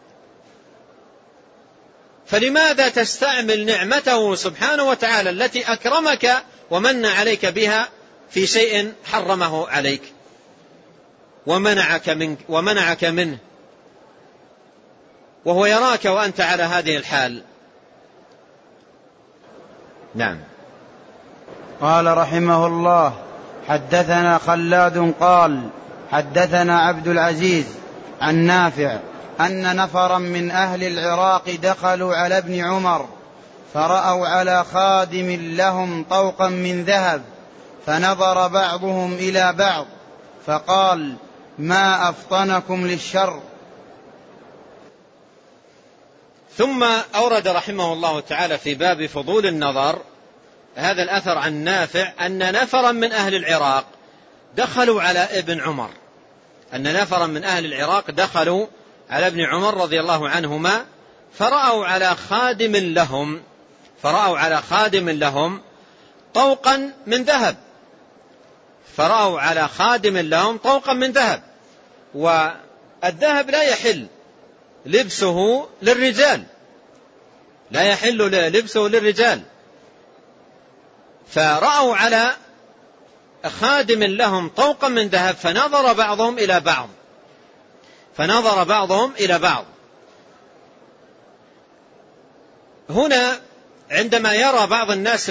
فلماذا تستعمل نعمته سبحانه وتعالى التي أكرمك ومن عليك بها في شيء حرمه عليك ومنعك منه وهو يراك وأنت على هذه الحال؟ نعم. قال رحمه الله: حدثنا خلاد قال: حدثنا عبد العزيز عن نافع أن نفرا من أهل العراق دخلوا على ابن عمر فرأوا على خادم لهم طوقا من ذهب، فنظر بعضهم إلى بعض فقال: ما أفطنكم للشر. ثم أورد رحمه الله تعالى في باب فضول النظر هذا الأثر عن نافع أن نفرا من أهل العراق دخلوا على ابن عمر، أن نفرا من أهل العراق دخلوا على ابن عمر رضي الله عنهما فرأوا على خادم لهم طوقا من ذهب، فرأوا على خادم لهم طوقا من ذهب، والذهب لا يحل لبسه للرجال، لا يحل لبسه للرجال. فرأوا على خادم لهم طوقا من ذهب فنظر بعضهم إلى بعض. هنا عندما يرى بعض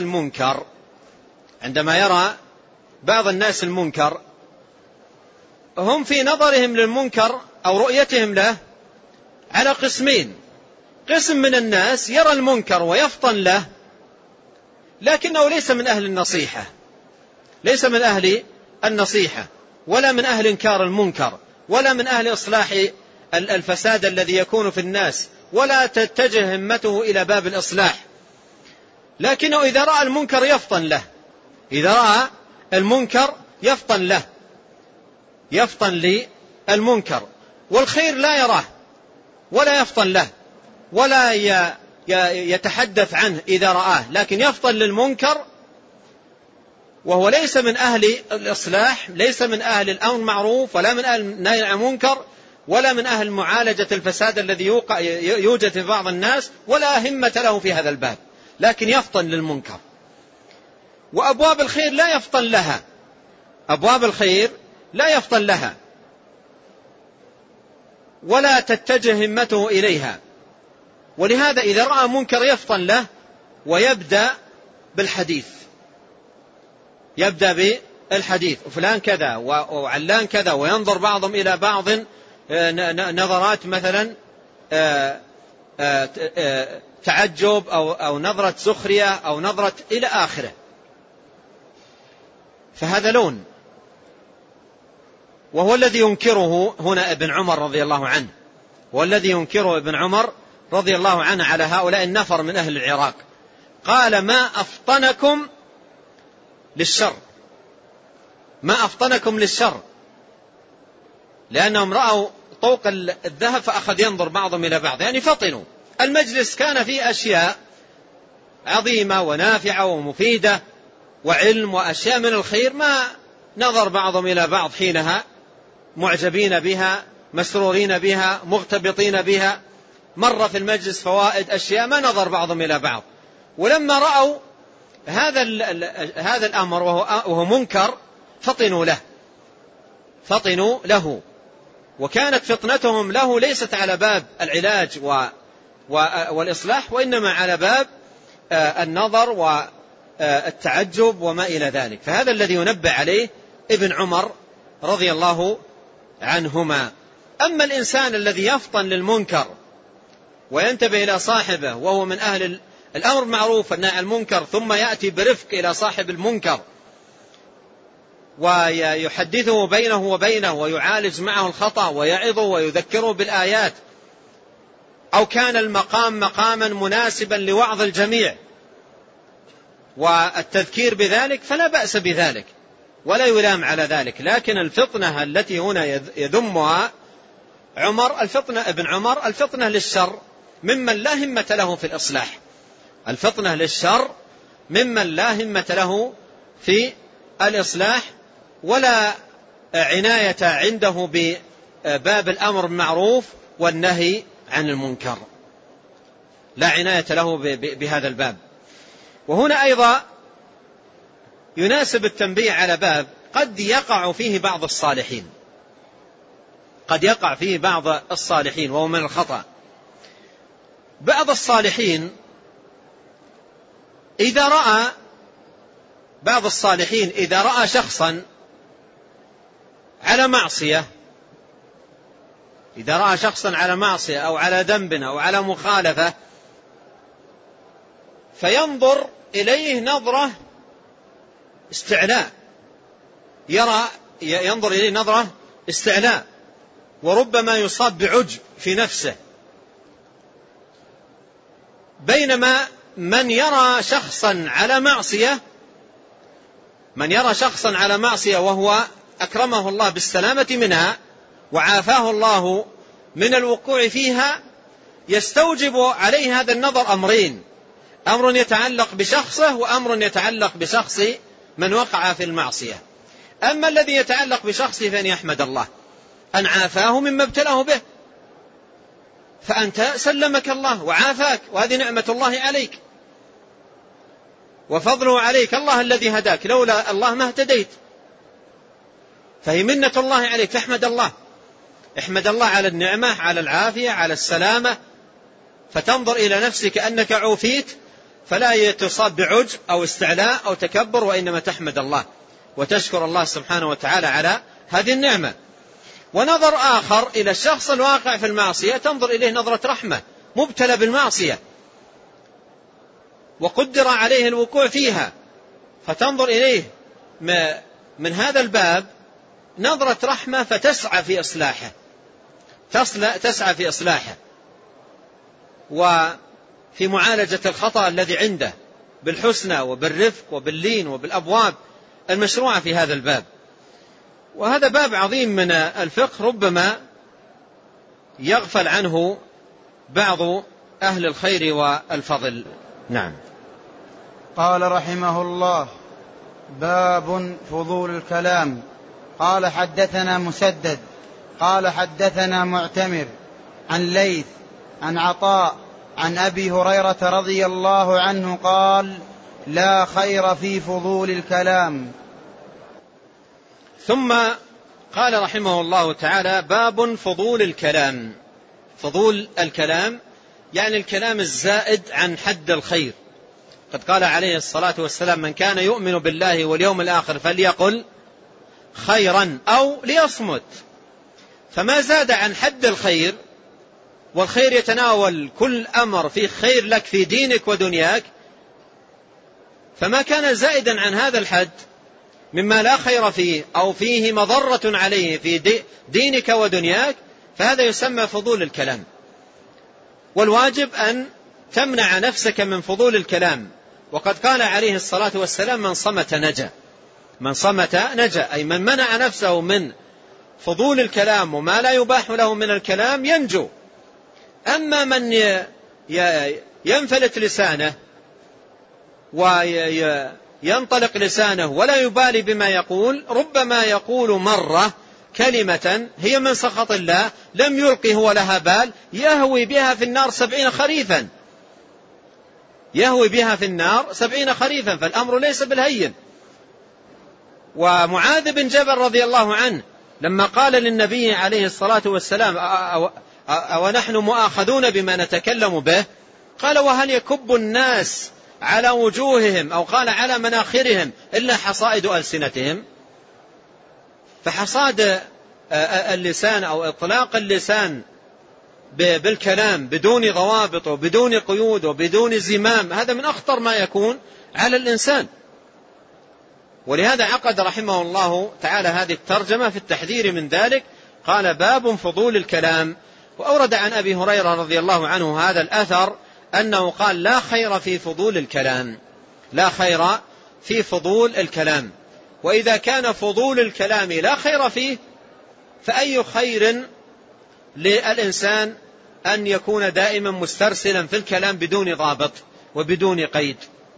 الناس المنكر هم في نظرهم للمنكر أو رؤيتهم له على قسمين: قسم من الناس يرى المنكر ويفطن له لكنه ليس من أهل النصيحة ولا من أهل إنكار المنكر ولا من أهل إصلاح الفساد الذي يكون في الناس، ولا تتجه همته إلى باب الإصلاح، لكنه إذا رأى المنكر يفطن للمنكر والخير لا يراه، ولا يفطن له ولا يتحدث عنه إذا رآه، لكن يفطن للمنكر وهو ليس من أهل الإصلاح، ليس من أهل الأمر معروف، ولا من أهل النهي عن المنكر، ولا من أهل معالجة الفساد الذي يوجد في بعض الناس، ولا همة له في هذا الباب، لكن يفطن للمنكر. وأبواب الخير لا يفطن لها، أبواب الخير لا يفطن لها ولا تتجه همته إليها. ولهذا إذا رأى منكر يفطن له ويبدأ بالحديث، يبدأ بالحديث، وفلان كذا وعلان كذا، وينظر بعضهم إلى بعض نظرات مثلا تعجب أو نظرة سخرية أو نظرة إلى آخره. فهذا لون، وهو الذي ينكره هنا ابن عمر رضي الله عنه، والذي ينكره ابن عمر رضي الله عنه على هؤلاء النفر من أهل العراق. قال: ما أفطنكم للشر، ما أفطنكم للشر، لأنهم رأوا طوق الذهب فأخذ ينظر بعضهم إلى بعض، يعني فطنوا. المجلس كان فيه أشياء عظيمة ونافعة ومفيدة وعلم وأشياء من الخير، ما نظر بعضهم إلى بعض حينها، معجبين بها، مسرورين بها، مغتبطين بها. مر في المجلس فوائد أشياء ما نظر بعضهم إلى بعض. ولما رأوا هذا الأمر وهو منكر فطنوا له. وكانت فطنتهم له ليست على باب العلاج والإصلاح، وإنما على باب النظر والتعجب وما إلى ذلك. فهذا الذي ينبه عليه ابن عمر رضي الله عنهما. أما الإنسان الذي يفطن للمنكر وينتبه إلى صاحبه وهو من أهل الأمر معروف والنهي عن المنكر، ثم يأتي برفق إلى صاحب المنكر ويحدثه بينه وبينه ويعالج معه الخطأ ويعظه ويذكره بالآيات، أو كان المقام مقاما مناسبا لوعظ الجميع والتذكير بذلك، فلا بأس بذلك ولا يلام على ذلك. لكن الفطنة التي هنا يذمها ابن عمر الفطنة للشر ممن لا همة له في الإصلاح، الفطنة للشر ممن لا همة له في الإصلاح، ولا عناية عنده بباب الأمر بالمعروف والنهي عن المنكر، لا عناية له بهذا الباب. وهنا أيضا يناسب التنبيه على باب قد يقع فيه بعض الصالحين، قد يقع فيه بعض الصالحين وهو من الخطأ. بعض الصالحين إذا رأى شخصا على معصية، إذا رأى شخصا على معصية أو على ذنب أو على مخالفة، فينظر إليه نظرة استعلاء، ينظر إليه نظرة استعلاء، وربما يصاب بعجب في نفسه. بينما من يرى شخصا على معصية وهو أكرمه الله بالسلامة منها وعافاه الله من الوقوع فيها، يستوجب عليه هذا النظر أمرين: أمر يتعلق بشخصه، وأمر يتعلق بشخص من وقع في المعصية. أما الذي يتعلق بشخصه فإن يحمد الله أن عافاه مما ابتلاه به، فأنت سلمك الله وعافاك، وهذه نعمة الله عليك وفضله عليك، الله الذي هداك، لولا الله ما اهتديت، فهي منة الله عليك، فاحمد الله، احمد الله على النعمة، على العافية، على السلامة، فتنظر إلى نفسك أنك عوفيت، فلا تصاب بعجب أو استعلاء أو تكبر، وإنما تحمد الله وتشكر الله سبحانه وتعالى على هذه النعمة. ونظر آخر إلى الشخص الواقع في المعصية، تنظر إليه نظرة رحمة، مبتلى بالمعصية وقدر عليه الوقوع فيها، فتنظر إليه من هذا الباب نظرة رحمة، فتسعى في إصلاحه وفي معالجة الخطأ الذي عنده بالحسنى وبالرفق وباللين وبالأبواب المشروعة في هذا الباب. وهذا باب عظيم من الفقه، ربما يغفل عنه بعض أهل الخير والفضل. نعم. قال رحمه الله: باب فضول الكلام. قال حدثنا مسدد قال حدثنا معتمر عن ليث عن عطاء عن أبي هريرة رضي الله عنه قال: لا خير في فضول الكلام. ثم قال رحمه الله تعالى: باب فضول الكلام. فضول الكلام يعني الكلام الزائد عن حد الخير. قد قال عليه الصلاة والسلام: من كان يؤمن بالله واليوم الآخر فليقل خيرا أو ليصمت. فما زاد عن حد الخير، والخير يتناول كل أمر فيه خير لك في دينك ودنياك، فما كان زائدا عن هذا الحد مما لا خير فيه أو فيه مضرة عليه في دينك ودنياك، فهذا يسمى فضول الكلام. والواجب أن تمنع نفسك من فضول الكلام. وقد قال عليه الصلاة والسلام: من صمت نجا. من صمت نجا، أي من منع نفسه من فضول الكلام وما لا يباح له من الكلام ينجو. أما من ينفلت لسانه وينطلق لسانه ولا يبالي بما يقول، ربما يقول مرة كلمة هي من سخط الله لم يلقي هو لها بال، يهوي بها في النار 70 خريفا. يهوي بها في النار 70 خريفا، فالأمر ليس بالهين. ومعاذ بن جبل رضي الله عنه لما قال للنبي عليه الصلاة والسلام: ونحن مؤاخذون بما نتكلم به، قال: وهل يكب الناس على وجوههم أو قال على مناخرهم إلا حصائد ألسنتهم؟ فحصاد اللسان أو إطلاق اللسان بالكلام بدون ضوابط وبدون قيود وبدون زمام، هذا من أخطر ما يكون على الإنسان. ولهذا عقد رحمه الله تعالى هذه الترجمة في التحذير من ذلك. قال: باب فضول الكلام. وأورد عن أبي هريرة رضي الله عنه هذا الأثر أنه قال: لا خير في فضول الكلام. لا خير في فضول الكلام. وإذا كان فضول الكلام لا خير فيه، فأي خير للإنسان أن يكون دائما مسترسلا في الكلام بدون ضابط وبدون قيد.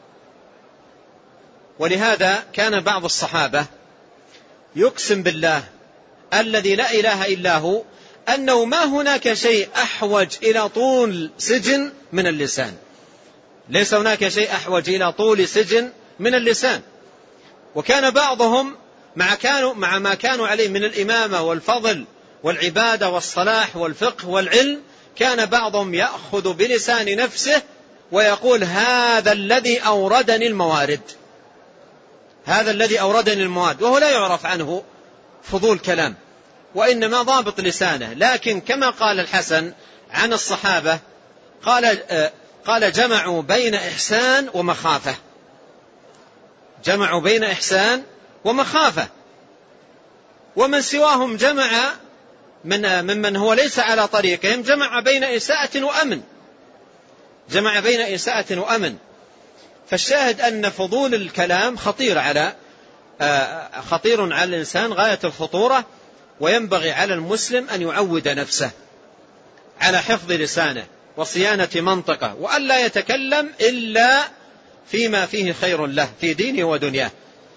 ولهذا كان بعض الصحابة يقسم بالله الذي لا إله إلا هو أنه ما هناك شيء أحوج إلى طول سجن من اللسان. ليس هناك شيء أحوج إلى طول سجن من اللسان. وكان بعضهم مع ما كانوا عليه من الإمامة والفضل والعبادة والصلاح والفقه والعلم، كان بعضهم يأخذ بلسان نفسه ويقول: هذا الذي أوردني الموارد. هذا الذي أوردني الموارد، وهو لا يعرف عنه فضول كلام، وإنما ضابط لسانه. لكن كما قال الحسن عن الصحابة، قال: جمعوا بين إحسان ومخافة. جمعوا بين إحسان ومخافة. ومن سواهم جمع ممن هو ليس على طريقهم، جمع بين إساءة وأمن. جمع بين إساءة وأمن. فالشاهد أن فضول الكلام خطير على الإنسان غاية الخطورة. وينبغي على المسلم أن يعود نفسه على حفظ لسانه وصيانة منطقه، وألا يتكلم إلا فيما فيه خير له في دينه ودنياه.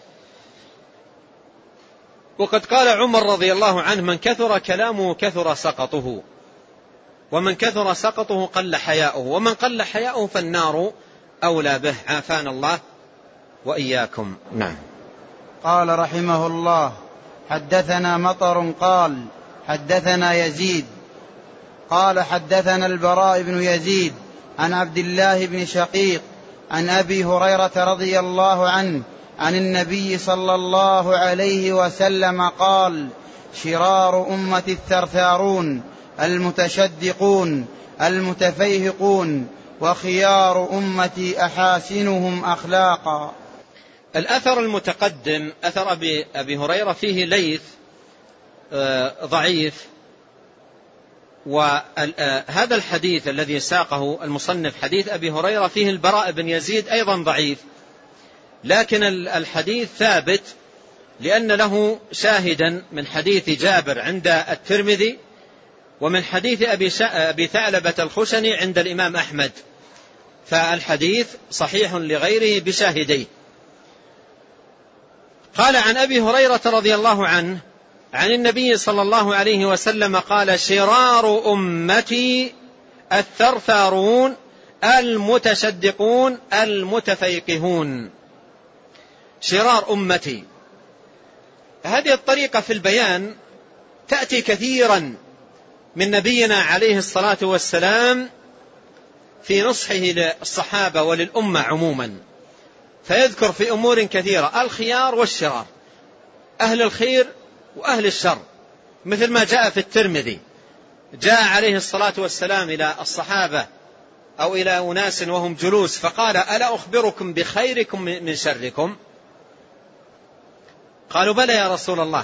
وقد قال عمر رضي الله عنه: من كثر كلامه كثر سقطه، ومن كثر سقطه قل حياؤه، ومن قل حياؤه فالنار أولى به. عافانا الله وإياكم. نعم. قال رحمه الله: حدثنا مطر قال حدثنا يزيد قال حدثنا البراء بن يزيد عن عبد الله بن شقيق عن أبي هريرة رضي الله عنه عن النبي صلى الله عليه وسلم قال: شرار أمة الثرثارون المتشدقون المتفيهقون، وخيار أمتي أحاسنهم أخلاقا. الأثر المتقدم أثر أبي هريرة فيه ليث ضعيف، وهذا الحديث الذي ساقه المصنف حديث أبي هريرة فيه البراء بن يزيد أيضا ضعيف، لكن الحديث ثابت لأن له شاهدا من حديث جابر عند الترمذي، ومن حديث أبي ثعلبة الخشني عند الإمام أحمد، فالحديث صحيح لغيره بشاهديه. قال عن أبي هريرة رضي الله عنه عن النبي صلى الله عليه وسلم قال: شرار أمتي الثرثارون المتشدقون المتفيقهون. شرار أمتي، هذه الطريقة في البيان تأتي كثيرا من نبينا عليه الصلاة والسلام في نصحه للصحابة وللأمة عموما، فيذكر في أمور كثيرة الخيار والشرار، أهل الخير وأهل الشر، مثل ما جاء في الترمذي: جاء عليه الصلاة والسلام إلى الصحابة أو إلى أناس وهم جلوس فقال: ألا أخبركم بخيركم من شركم؟ قالوا: بلى يا رسول الله.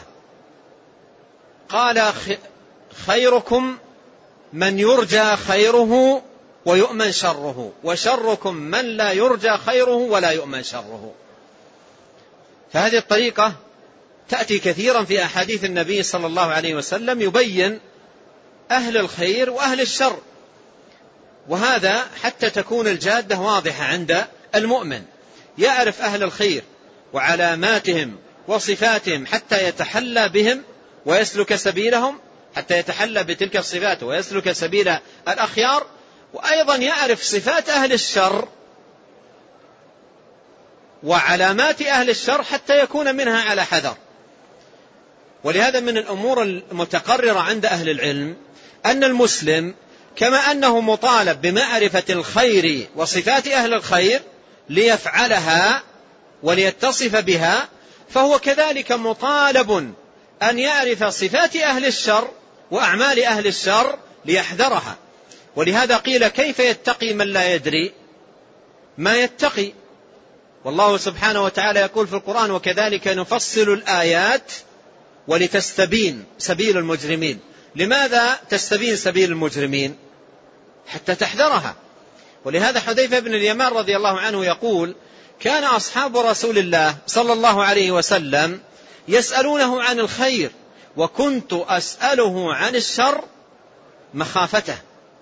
قال: خيركم من يرجى خيره ويؤمن شره، وشركم من لا يرجى خيره ولا يؤمن شره. فهذه الطريقة تأتي كثيرا في أحاديث النبي صلى الله عليه وسلم يبين أهل الخير وأهل الشر، وهذا حتى تكون الجادة واضحة عند المؤمن، يعرف أهل الخير وعلاماتهم وصفاتهم حتى يتحلى بهم ويسلك سبيلهم، حتى يتحلى بتلك الصفات ويسلك سبيل الأخيار، وأيضا يعرف صفات أهل الشر وعلامات أهل الشر حتى يكون منها على حذر. ولهذا من الأمور المتقررة عند أهل العلم أن المسلم كما أنه مطالب بمعرفة الخير وصفات أهل الخير ليفعلها وليتصف بها، فهو كذلك مطالب أن يعرف صفات أهل الشر وأعمال أهل الشر ليحذرها. ولهذا قيل: كيف يتقي من لا يدري ما يتقي؟ والله سبحانه وتعالى يقول في القرآن: وكذلك نفصل الآيات ولتستبين سبيل المجرمين. لماذا تستبين سبيل المجرمين؟ حتى تحذرها. ولهذا حذيفة بن اليمان رضي الله عنه يقول: كان أصحاب رسول الله صلى الله عليه وسلم يسألونه عن الخير وكنت أسأله عن الشر مخافته.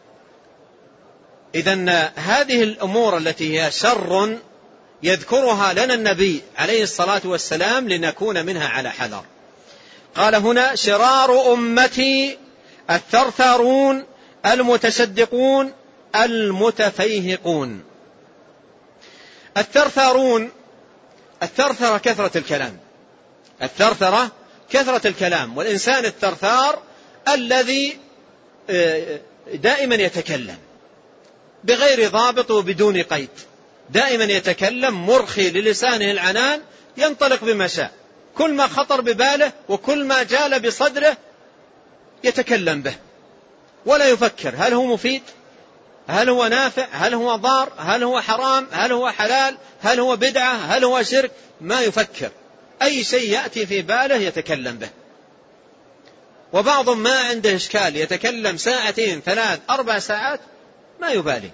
إذن هذه الأمور التي هي شر يذكرها لنا النبي عليه الصلاة والسلام لنكون منها على حذر. قال هنا: شرار أمتي الثرثارون المتشدقون المتفيهقون. الثرثارون، الثرثرة كثرة الكلام، الثرثرة كثرة الكلام، والإنسان الثرثار الذي دائما يتكلم بغير ضابط وبدون قيد، دائما يتكلم مرخي للسانه العنان، ينطلق بما شاء، كل ما خطر بباله وكل ما جال بصدره يتكلم به ولا يفكر هل هو مفيد، هل هو نافع، هل هو ضار، هل هو حرام، هل هو حلال، هل هو بدعة، هل هو شرك، ما يفكر، أي شيء يأتي في باله يتكلم به. وبعضهم ما عنده إشكال يتكلم ساعتين 3 4 ساعات ما يبالي.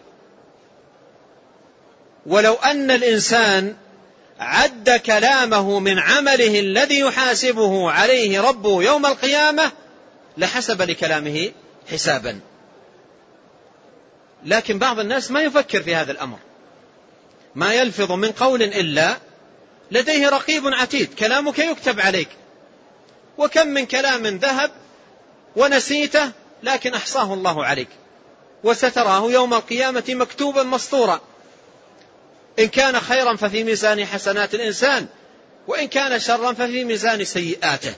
ولو أن الإنسان عد كلامه من عمله الذي يحاسبه عليه ربه يوم القيامة لحسب لكلامه حسابا، لكن بعض الناس ما يفكر في هذا الأمر، ما يلفظ من قول إلا لديه رقيب عتيد، كلامك يكتب عليك، وكم من كلام ذهب ونسيته لكن أحصاه الله عليك وستراه يوم القيامة مكتوبا مسطورا، إن كان خيرا ففي ميزان حسنات الإنسان، وإن كان شرا ففي ميزان سيئاته.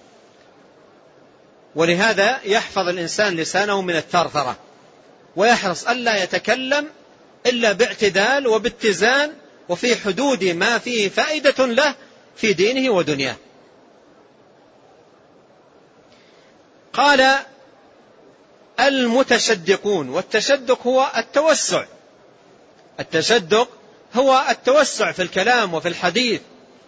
ولهذا يحفظ الإنسان لسانه من الثرثرة، ويحرص ألا يتكلم إلا باعتدال وباتزان وفي حدود ما فيه فائدة له في دينه ودنياه. قال: المتشدقون، والتشدق هو التوسع، التشدق هو التوسع في الكلام وفي الحديث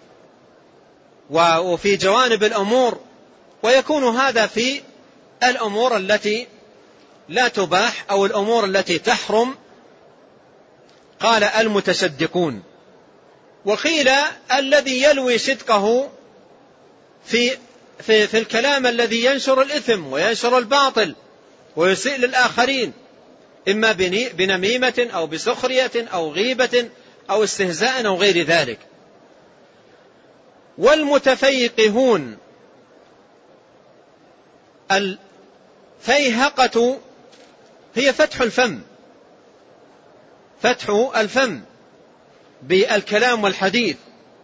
وفي جوانب الأمور، ويكون هذا في الأمور التي لا تباح أو الأمور التي تحرم. قال: المتشدقون. وقيل: الذي يلوي صدقه في الكلام الذي ينشر الإثم وينشر الباطل ويسيء للآخرين، إما بنميمة أو بسخرية أو غيبة أو استهزاء أو غير ذلك. والمتفيقهون، الفيهقة هي فتح الفم بالكلام والحديث،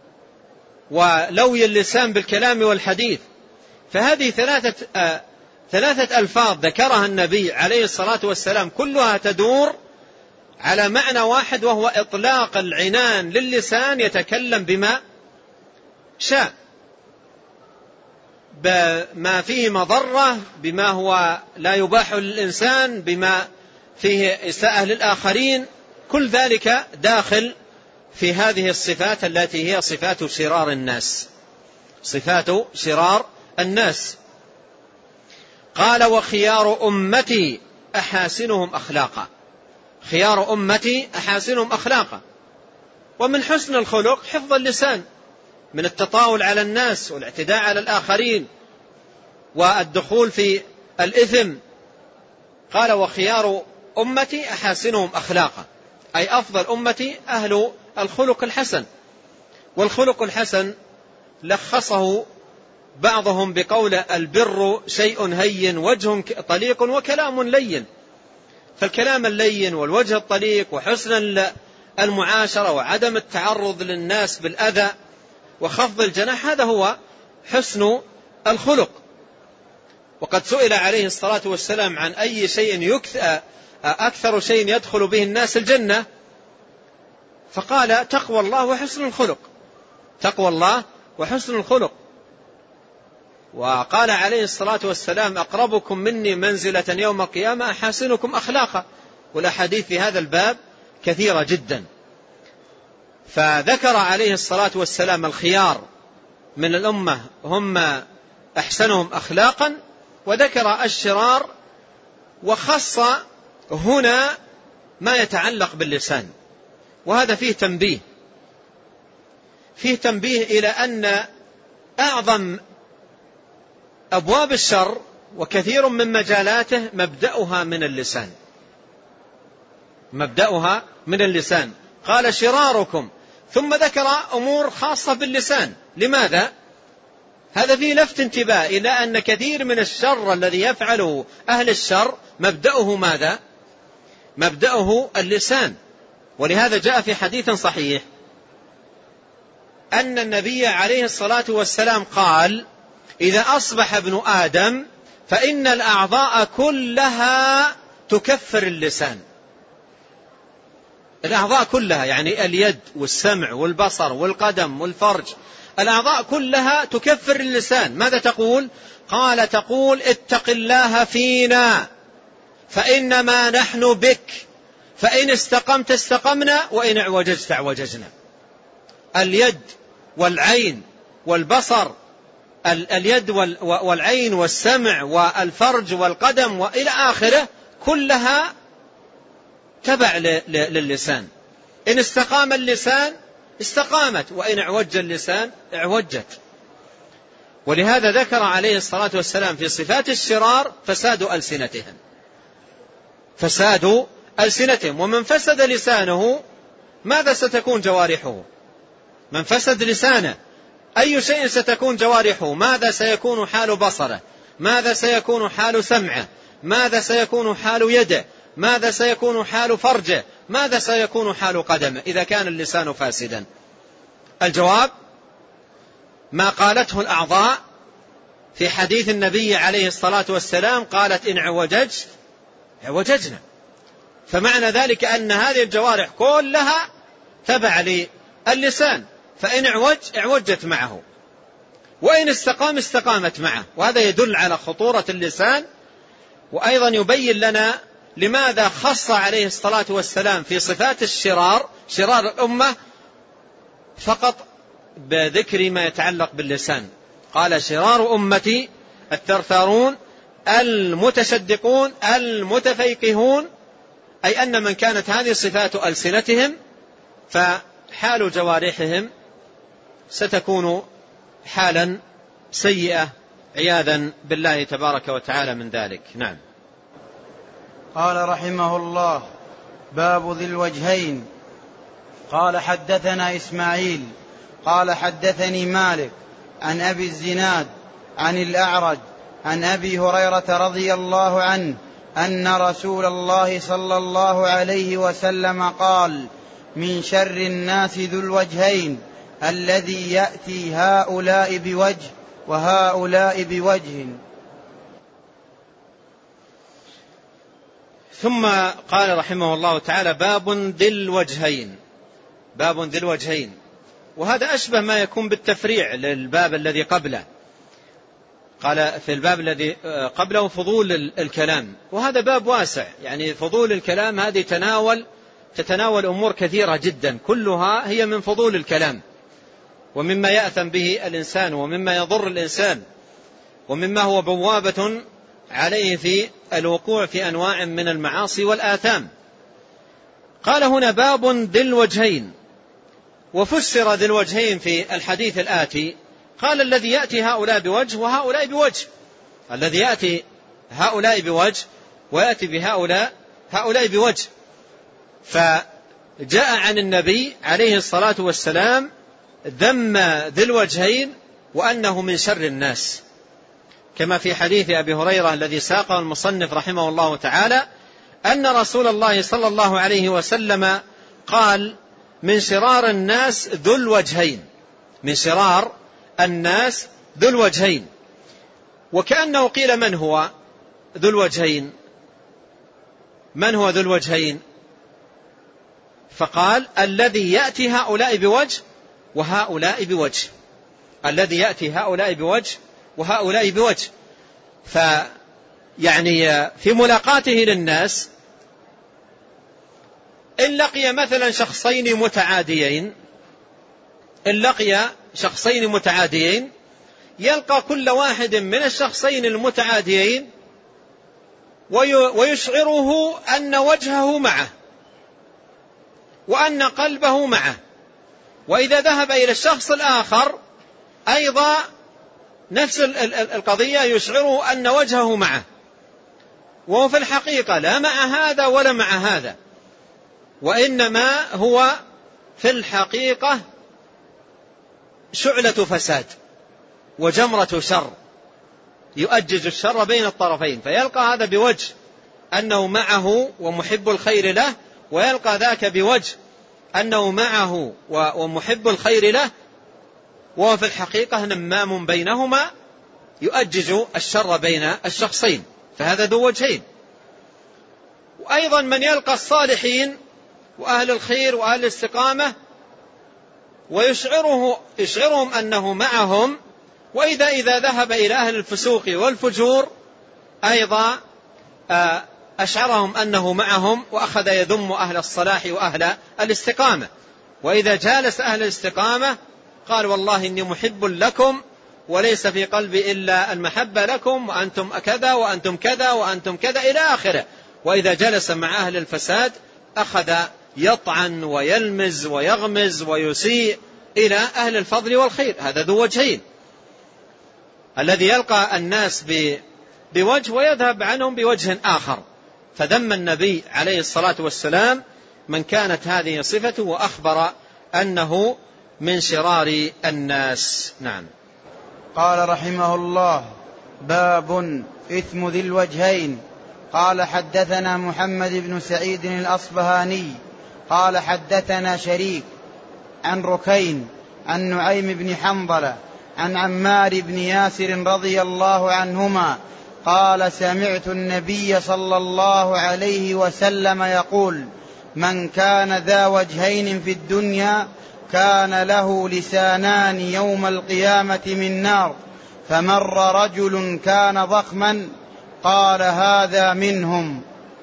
ولوي اللسان بالكلام والحديث. فهذه ثلاثة ألفاظ ذكرها النبي عليه الصلاة والسلام، كلها تدور على معنى واحد، وهو إطلاق العنان للسان يتكلم بما شاء، بما فيه مضرة، بما هو لا يباح للإنسان، بما فيه إساءة للآخرين. كل ذلك داخل في هذه الصفات التي هي صفات شرار الناس، صفات شرار الناس. قال: وخيار أمتي أحاسنهم أخلاقا. خيار أمتي أحاسنهم أخلاقا. ومن حسن الخلق حفظ اللسان من التطاول على الناس والاعتداء على الآخرين والدخول في الإثم. قال: وخيار أمتي أحاسنهم أخلاقا، أي أفضل أمتي أهل الخلق الحسن. والخلق الحسن لخصه بعضهم بقول: البر شيء هين وجه طليق وكلام لين. فالكلام اللين والوجه الطليق وحسن المعاشرة وعدم التعرض للناس بالأذى وخفض الجناح، هذا هو حسن الخلق. وقد سئل عليه الصلاة والسلام عن أي شيء أكثر شيء يدخل به الناس الجنة، فقال: تقوى الله وحسن الخلق. تقوى الله وحسن الخلق. وقال عليه الصلاة والسلام: أقربكم مني منزلة يوم القيامة أحاسنكم أخلاقا. والأحاديث في هذا الباب كثيرة جدا. فذكر عليه الصلاة والسلام الخيار من الأمة هم أحسنهم أخلاقا، وذكر الشرار، وخص هنا ما يتعلق باللسان. وهذا فيه تنبيه إلى أن أعظم أبواب الشر وكثير من مجالاته مبدأها من اللسان. قال: شراركم، ثم ذكر أمور خاصة باللسان. لماذا؟ هذا فيه لفت انتباه إلى أن كثير من الشر الذي يفعله أهل الشر مبدأه ماذا؟ مبدأه اللسان. ولهذا جاء في حديث صحيح أن النبي عليه الصلاة والسلام قال: إذا أصبح ابن آدم فإن الأعضاء كلها تكفر اللسان. الأعضاء كلها يعني اليد والسمع والبصر والقدم والفرج، الأعضاء كلها تكفر اللسان. ماذا تقول؟ قال: تقول: اتق الله فينا فإنما نحن بك، فإن استقمت استقمنا وإن اعوججت اعوججنا. اليد والعين والبصر، اليد والعين والسمع والفرج والقدم وإلى آخره، كلها تبع للسان. إن استقام اللسان استقامت، وإن اعوج اللسان اعوجت. ولهذا ذكر عليه الصلاة والسلام في صفات الشرار فساد ألسنتهم. ومن فسد لسانه ماذا ستكون جوارحه؟ من فسد لسانه أي شيء ستكون جوارحه؟ ماذا سيكون حال بصره؟ ماذا سيكون حال سمعه؟ ماذا سيكون حال يده؟ ماذا سيكون حال فرجه؟ ماذا سيكون حال قدمه إذا كان اللسان فاسدا؟ الجواب: ما قالته الأعضاء في حديث النبي عليه الصلاة والسلام، قالت: إن اعوججت اعوججنا. فمعنى ذلك أن هذه الجوارح كلها تبع للسان، فإن اعوجت معه، وإن استقام استقامت معه. وهذا يدل على خطورة اللسان، وأيضا يبين لنا لماذا خص عليه الصلاة والسلام في صفات شرار الأمة فقط بذكر ما يتعلق باللسان. قال: شرار أمتي الثرثارون المتشدقون المتفيقهون، أي أن من كانت هذه صفات ألسنتهم فحال جوارحهم ستكون حالا سيئة عياذا بالله تبارك وتعالى من ذلك. نعم. قال رحمه الله: باب ذي الوجهين. قال حدثنا إسماعيل قال حدثني مالك عن أبي الزناد عن الأعرج عن أبي هريرة رضي الله عنه أن رسول الله صلى الله عليه وسلم قال: من شر الناس ذو الوجهين الذي يأتي هؤلاء بوجه وهؤلاء بوجه. ثم قال رحمه الله تعالى: باب ذي الوجهين. باب ذي الوجهين، وهذا أشبه ما يكون بالتفريع للباب الذي قبله. قال في الباب الذي قبله فضول الكلام، وهذا باب واسع، يعني فضول الكلام هذه تتناول أمور كثيرة جدا، كلها هي من فضول الكلام، ومما يأثم به الإنسان، ومما يضر الإنسان، ومما هو بوابة عليه في الوقوع في أنواع من المعاصي والآثام. قال هنا: باب ذي الوجهين. وفسر ذي الوجهين في الحديث الآتي، قال: الذي يأتي هؤلاء بوجه وهؤلاء بوجه. الذي يأتي هؤلاء بوجه ويأتي بهؤلاء بوجه. فجاء عن النبي عليه الصلاة والسلام ذم ذي الوجهين وأنه من شر الناس، كما في حديث أبي هريرة الذي ساقه المصنف رحمه الله تعالى، أن رسول الله صلى الله عليه وسلم قال: من شرار الناس ذو الوجهين. من شرار الناس ذو الوجهين. وكأنه قيل: من هو ذو الوجهين؟ من هو ذو الوجهين؟ فقال: الذي يأتي هؤلاء بوجه وهؤلاء بوجه. الذي يأتي هؤلاء بوجه وهؤلاء بوجه. فيعني في ملاقاته للناس، إن لقي مثلا شخصين متعاديين يلقى كل واحد من الشخصين المتعاديين ويشعره أن وجهه معه وأن قلبه معه، وإذا ذهب إلى الشخص الآخر أيضا نفس القضية، يشعره أن وجهه معه، وهو في الحقيقة لا مع هذا ولا مع هذا، وإنما هو في الحقيقة شعلة فساد وجمرة شر يؤجج الشر بين الطرفين. فيلقى هذا بوجه أنه معه ومحب الخير له، ويلقى ذاك بوجه أنه معه ومحب الخير له، وهو في الحقيقة نمام بينهما يؤجج الشر بين الشخصين. فهذا ذو وجهين. وأيضا من يلقى الصالحين وأهل الخير وأهل الاستقامة ويشعرهم أنه معهم، وإذا ذهب إلى أهل الفسوق والفجور أيضا أشعرهم أنه معهم، وأخذ يذم أهل الصلاح وأهل الاستقامة. وإذا جالس أهل الاستقامة قال: والله إني محب لكم وليس في قلبي إلا المحبة لكم، وأنتم كذا وأنتم كذا وأنتم كذا إلى آخره. وإذا جلس مع أهل الفساد أخذ يطعن ويلمز ويغمز ويسيء إلى أهل الفضل والخير. هذا ذو وجهين، الذي يلقى الناس بوجه ويذهب عنهم بوجه آخر. فذم النبي عليه الصلاة والسلام من كانت هذه صفته، وأخبر أنه من شرار الناس. نعم. قال رحمه الله: باب إثم ذي الوجهين. قال حدثنا محمد بن سعيد الأصبهاني قال حدثنا شريك عن ركين عن نعيم بن حنظلة عن عمار بن ياسر رضي الله عنهما قال: سمعت النبي صلى الله عليه وسلم يقول: من كان ذا وجهين في الدنيا كان له لسانان يوم القيامة من نار، فمر رجل كان ضخما قال: هذا منهم.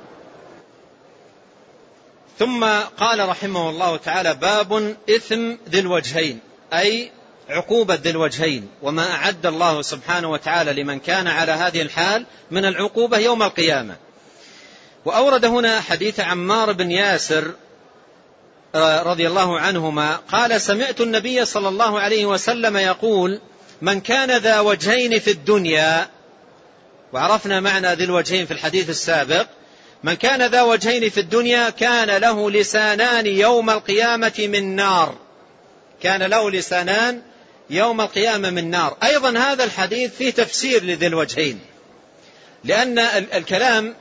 ثم قال رحمه الله تعالى: باب إثم ذي الوجهين، أي عقوبة ذي الوجهين، وما أعد الله سبحانه وتعالى لمن كان على هذه الحال من العقوبة يوم القيامة. وأورد هنا حديث عمار بن ياسر رضي الله عنهما قال: سمعت النبي صلى الله عليه وسلم يقول: من كان ذا وجهين في الدنيا. وعرفنا معنى ذي الوجهين في الحديث السابق، من كان ذا وجهين في الدنيا كان له لسانان يوم القيامة من نار. كان له لسانان يوم القيامة من نار. أيضا هذا الحديث فيه تفسير لذي الوجهين، لأن الكلام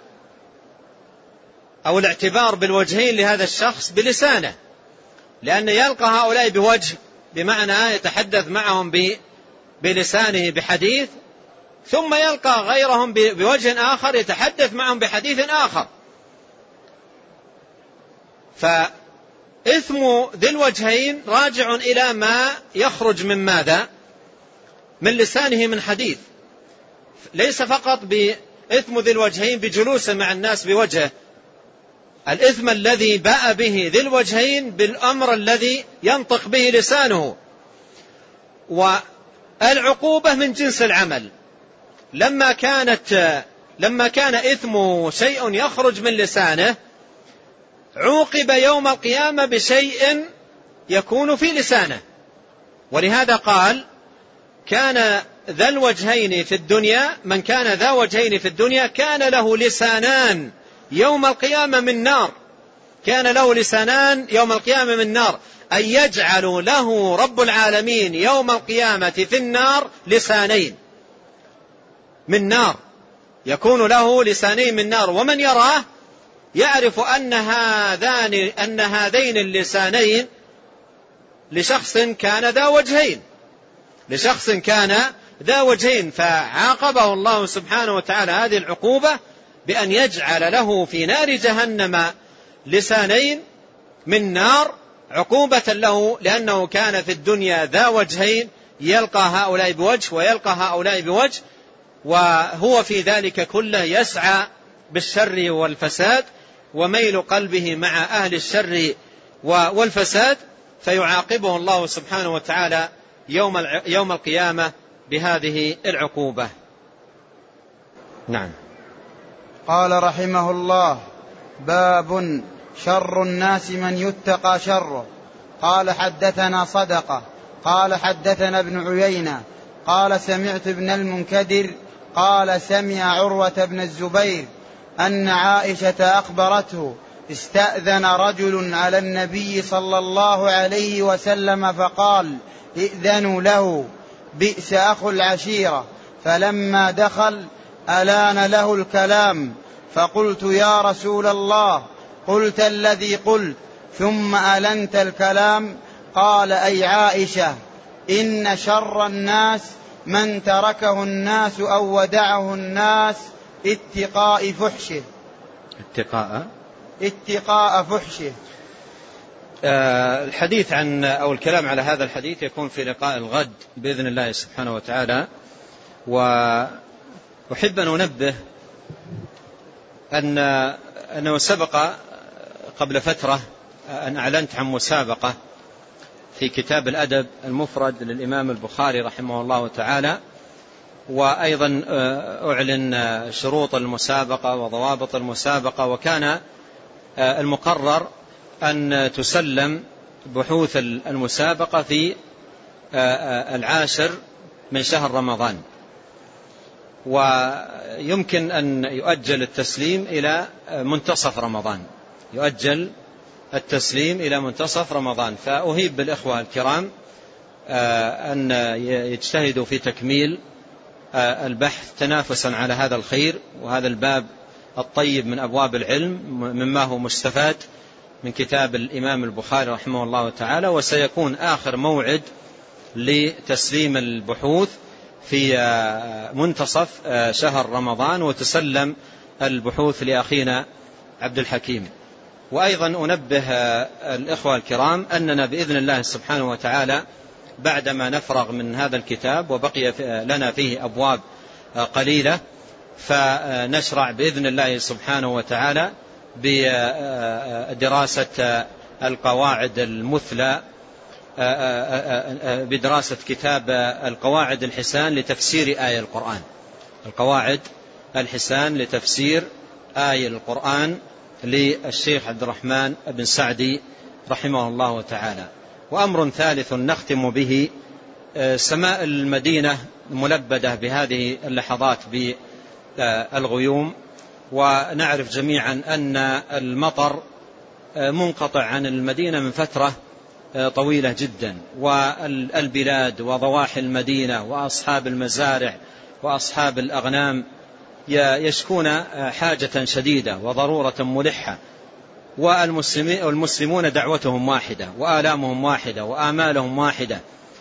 أو الاعتبار بالوجهين لهذا الشخص بلسانه، لأن يلقى هؤلاء بوجه بمعنى يتحدث معهم بلسانه بحديث، ثم يلقى غيرهم بوجه آخر يتحدث معهم بحديث آخر. فإثم ذي الوجهين راجع إلى ما يخرج من ماذا؟ من لسانه من حديث، ليس فقط بإثم ذي الوجهين بجلوسه مع الناس بوجهه، الإثم الذي باء به ذي الوجهين بالأمر الذي ينطق به لسانه. والعقوبة من جنس العمل. لما كان إثم شيء يخرج من لسانه عوقب يوم القيامة بشيء يكون في لسانه. ولهذا قال كان ذا الوجهين في الدنيا، من كان ذا وجهين في الدنيا كان له لسانان يوم القيامة من نار. كان له لسانان يوم القيامة من نار، أي يجعل له رب العالمين يوم القيامة في النار لسانين من نار، يكون له لسانين من نار. ومن يراه يعرف أن هذين اللسانين لشخص كان ذا وجهين، فعاقبه الله سبحانه وتعالى هذه العقوبة بأن يجعل له في نار جهنم لسانين من نار عقوبة له، لأنه كان في الدنيا ذا وجهين، يلقى هؤلاء بوجه ويلقى هؤلاء بوجه، وهو في ذلك كله يسعى بالشر والفساد وميل قلبه مع أهل الشر والفساد، فيعاقبه الله سبحانه وتعالى يوم القيامة بهذه العقوبة. نعم. قال رحمه الله: باب شر الناس من يتقى شره. قال حدثنا صدقة قال حدثنا ابن عيينة قال سمعت ابن المنكدر قال سمع عروة بن الزبير أن عائشة أخبرته استأذن رجل على النبي صلى الله عليه وسلم فقال: ائذنوا له، بئس أخو العشيرة. فلما دخل ألان له الكلام، فقلت: يا رسول الله، قلت الذي قلت ثم ألنت الكلام؟ قال: أي عائشة، إن شر الناس من تركه الناس أو ودعه الناس اتقاء فحشه. اتقاء فحشه. الحديث عن أو الكلام على هذا الحديث يكون في لقاء الغد بإذن الله سبحانه وتعالى. وأحب أن أنبه أنه سبق قبل فترة أن أعلنت عن مسابقة في كتاب الأدب المفرد للإمام البخاري رحمه الله تعالى، وأيضا أعلن شروط المسابقة وضوابط المسابقة. وكان المقرر أن تسلم بحوث المسابقة في 10 من شهر رمضان، ويمكن أن يؤجل التسليم إلى منتصف رمضان. فأهيب بالإخوة الكرام أن يجتهدوا في تكميل البحث تنافسا على هذا الخير وهذا الباب الطيب من أبواب العلم مما هو مستفاد من كتاب الإمام البخاري رحمه الله تعالى. وسيكون آخر موعد لتسليم البحوث في منتصف شهر رمضان، وتسلم البحوث لأخينا عبد الحكيم. وأيضا أنبه الإخوة الكرام أننا بإذن الله سبحانه وتعالى بعدما نفرغ من هذا الكتاب وبقي لنا فيه أبواب قليلة، فنشرع بإذن الله سبحانه وتعالى بدراسة القواعد المثلى، بدراسة كتاب القواعد الحسان لتفسير آية القرآن، القواعد الحسان لتفسير آية القرآن للشيخ عبد الرحمن بن سعدي رحمه الله تعالى. وأمر ثالث نختم به: سماء المدينة ملبدة بهذه اللحظات بالغيوم، ونعرف جميعا أن المطر منقطع عن المدينة من فترة طويلة جدا، والبلاد وضواحي المدينة وأصحاب المزارع وأصحاب الأغنام يشكون حاجة شديدة وضرورة ملحة، والمسلمون دعوتهم واحدة وآلامهم واحدة وآمالهم واحدة،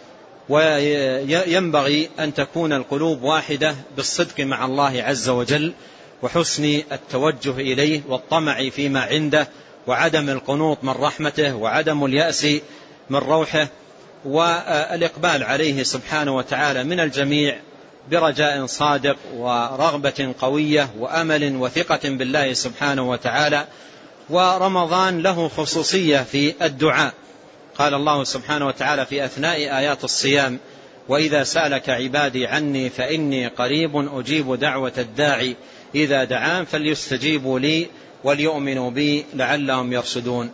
وينبغي أن تكون القلوب واحدة بالصدق مع الله عز وجل وحسن التوجه إليه والطمع فيما عنده وعدم القنوط من رحمته وعدم اليأس من روحه، والإقبال عليه سبحانه وتعالى من الجميع برجاء صادق ورغبة قوية وأمل وثقة بالله سبحانه وتعالى. ورمضان له خصوصية في الدعاء، قال الله سبحانه وتعالى في أثناء آيات الصيام: وإذا سألك عبادي عني فإني قريب أجيب دعوة الداعي إذا دعان فليستجيبوا لي وليؤمنوا بي لعلهم يرشدون.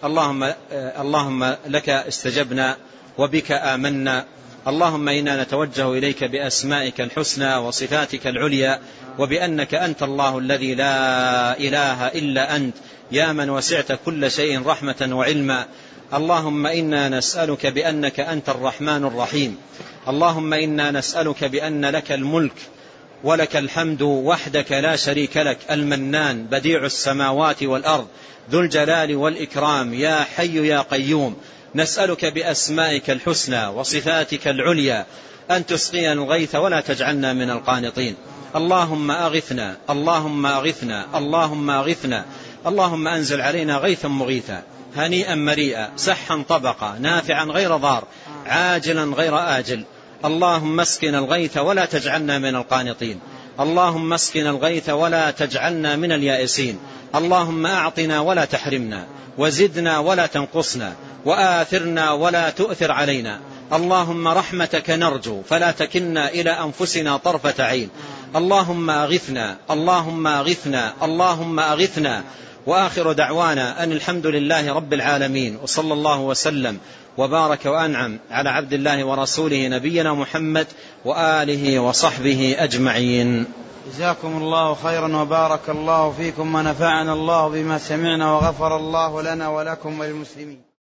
اللهم لك استجبنا وبك آمنا، اللهم إنا نتوجه إليك بأسمائك الحسنى وصفاتك العليا، وبأنك أنت الله الذي لا إله إلا أنت، يا من وسعت كل شيء رحمة وعلما. اللهم إنا نسألك بأنك أنت الرحمن الرحيم، اللهم إنا نسألك بأن لك الملك ولك الحمد وحدك لا شريك لك، المنان بديع السماوات والأرض ذو الجلال والإكرام، يا حي يا قيوم. نسألك بأسمائك الحسنى وصفاتك العليا أن تسقينا الغيث ولا تجعلنا من القانطين. اللهم أغثنا، اللهم أغثنا، اللهم أغثنا، اللهم أنزل علينا غيثا مغيثا هنيئا مريئا سحا طبقا نافعا غير ضار عاجلا غير آجل. اللهم اسقنا الغيث ولا تجعلنا من القانطين، اللهم اسقنا الغيث ولا تجعلنا من اليائسين. اللهم أعطنا ولا تحرمنا، وزدنا ولا تنقصنا، وآثرنا ولا تؤثر علينا. اللهم رحمتك نرجو فلا تكلنا إلى أنفسنا طرفة عين. اللهم أغثنا، اللهم أغثنا، اللهم أغثنا. وآخر دعوانا أن الحمد لله رب العالمين، وصلى الله وسلم وبارك وأنعم على عبد الله ورسوله نبينا محمد وآله وصحبه أجمعين. جزاكم الله خيرا وبارك الله فيكم ونفعنا الله بما سمعنا وغفر الله لنا ولكم وللمسلمين.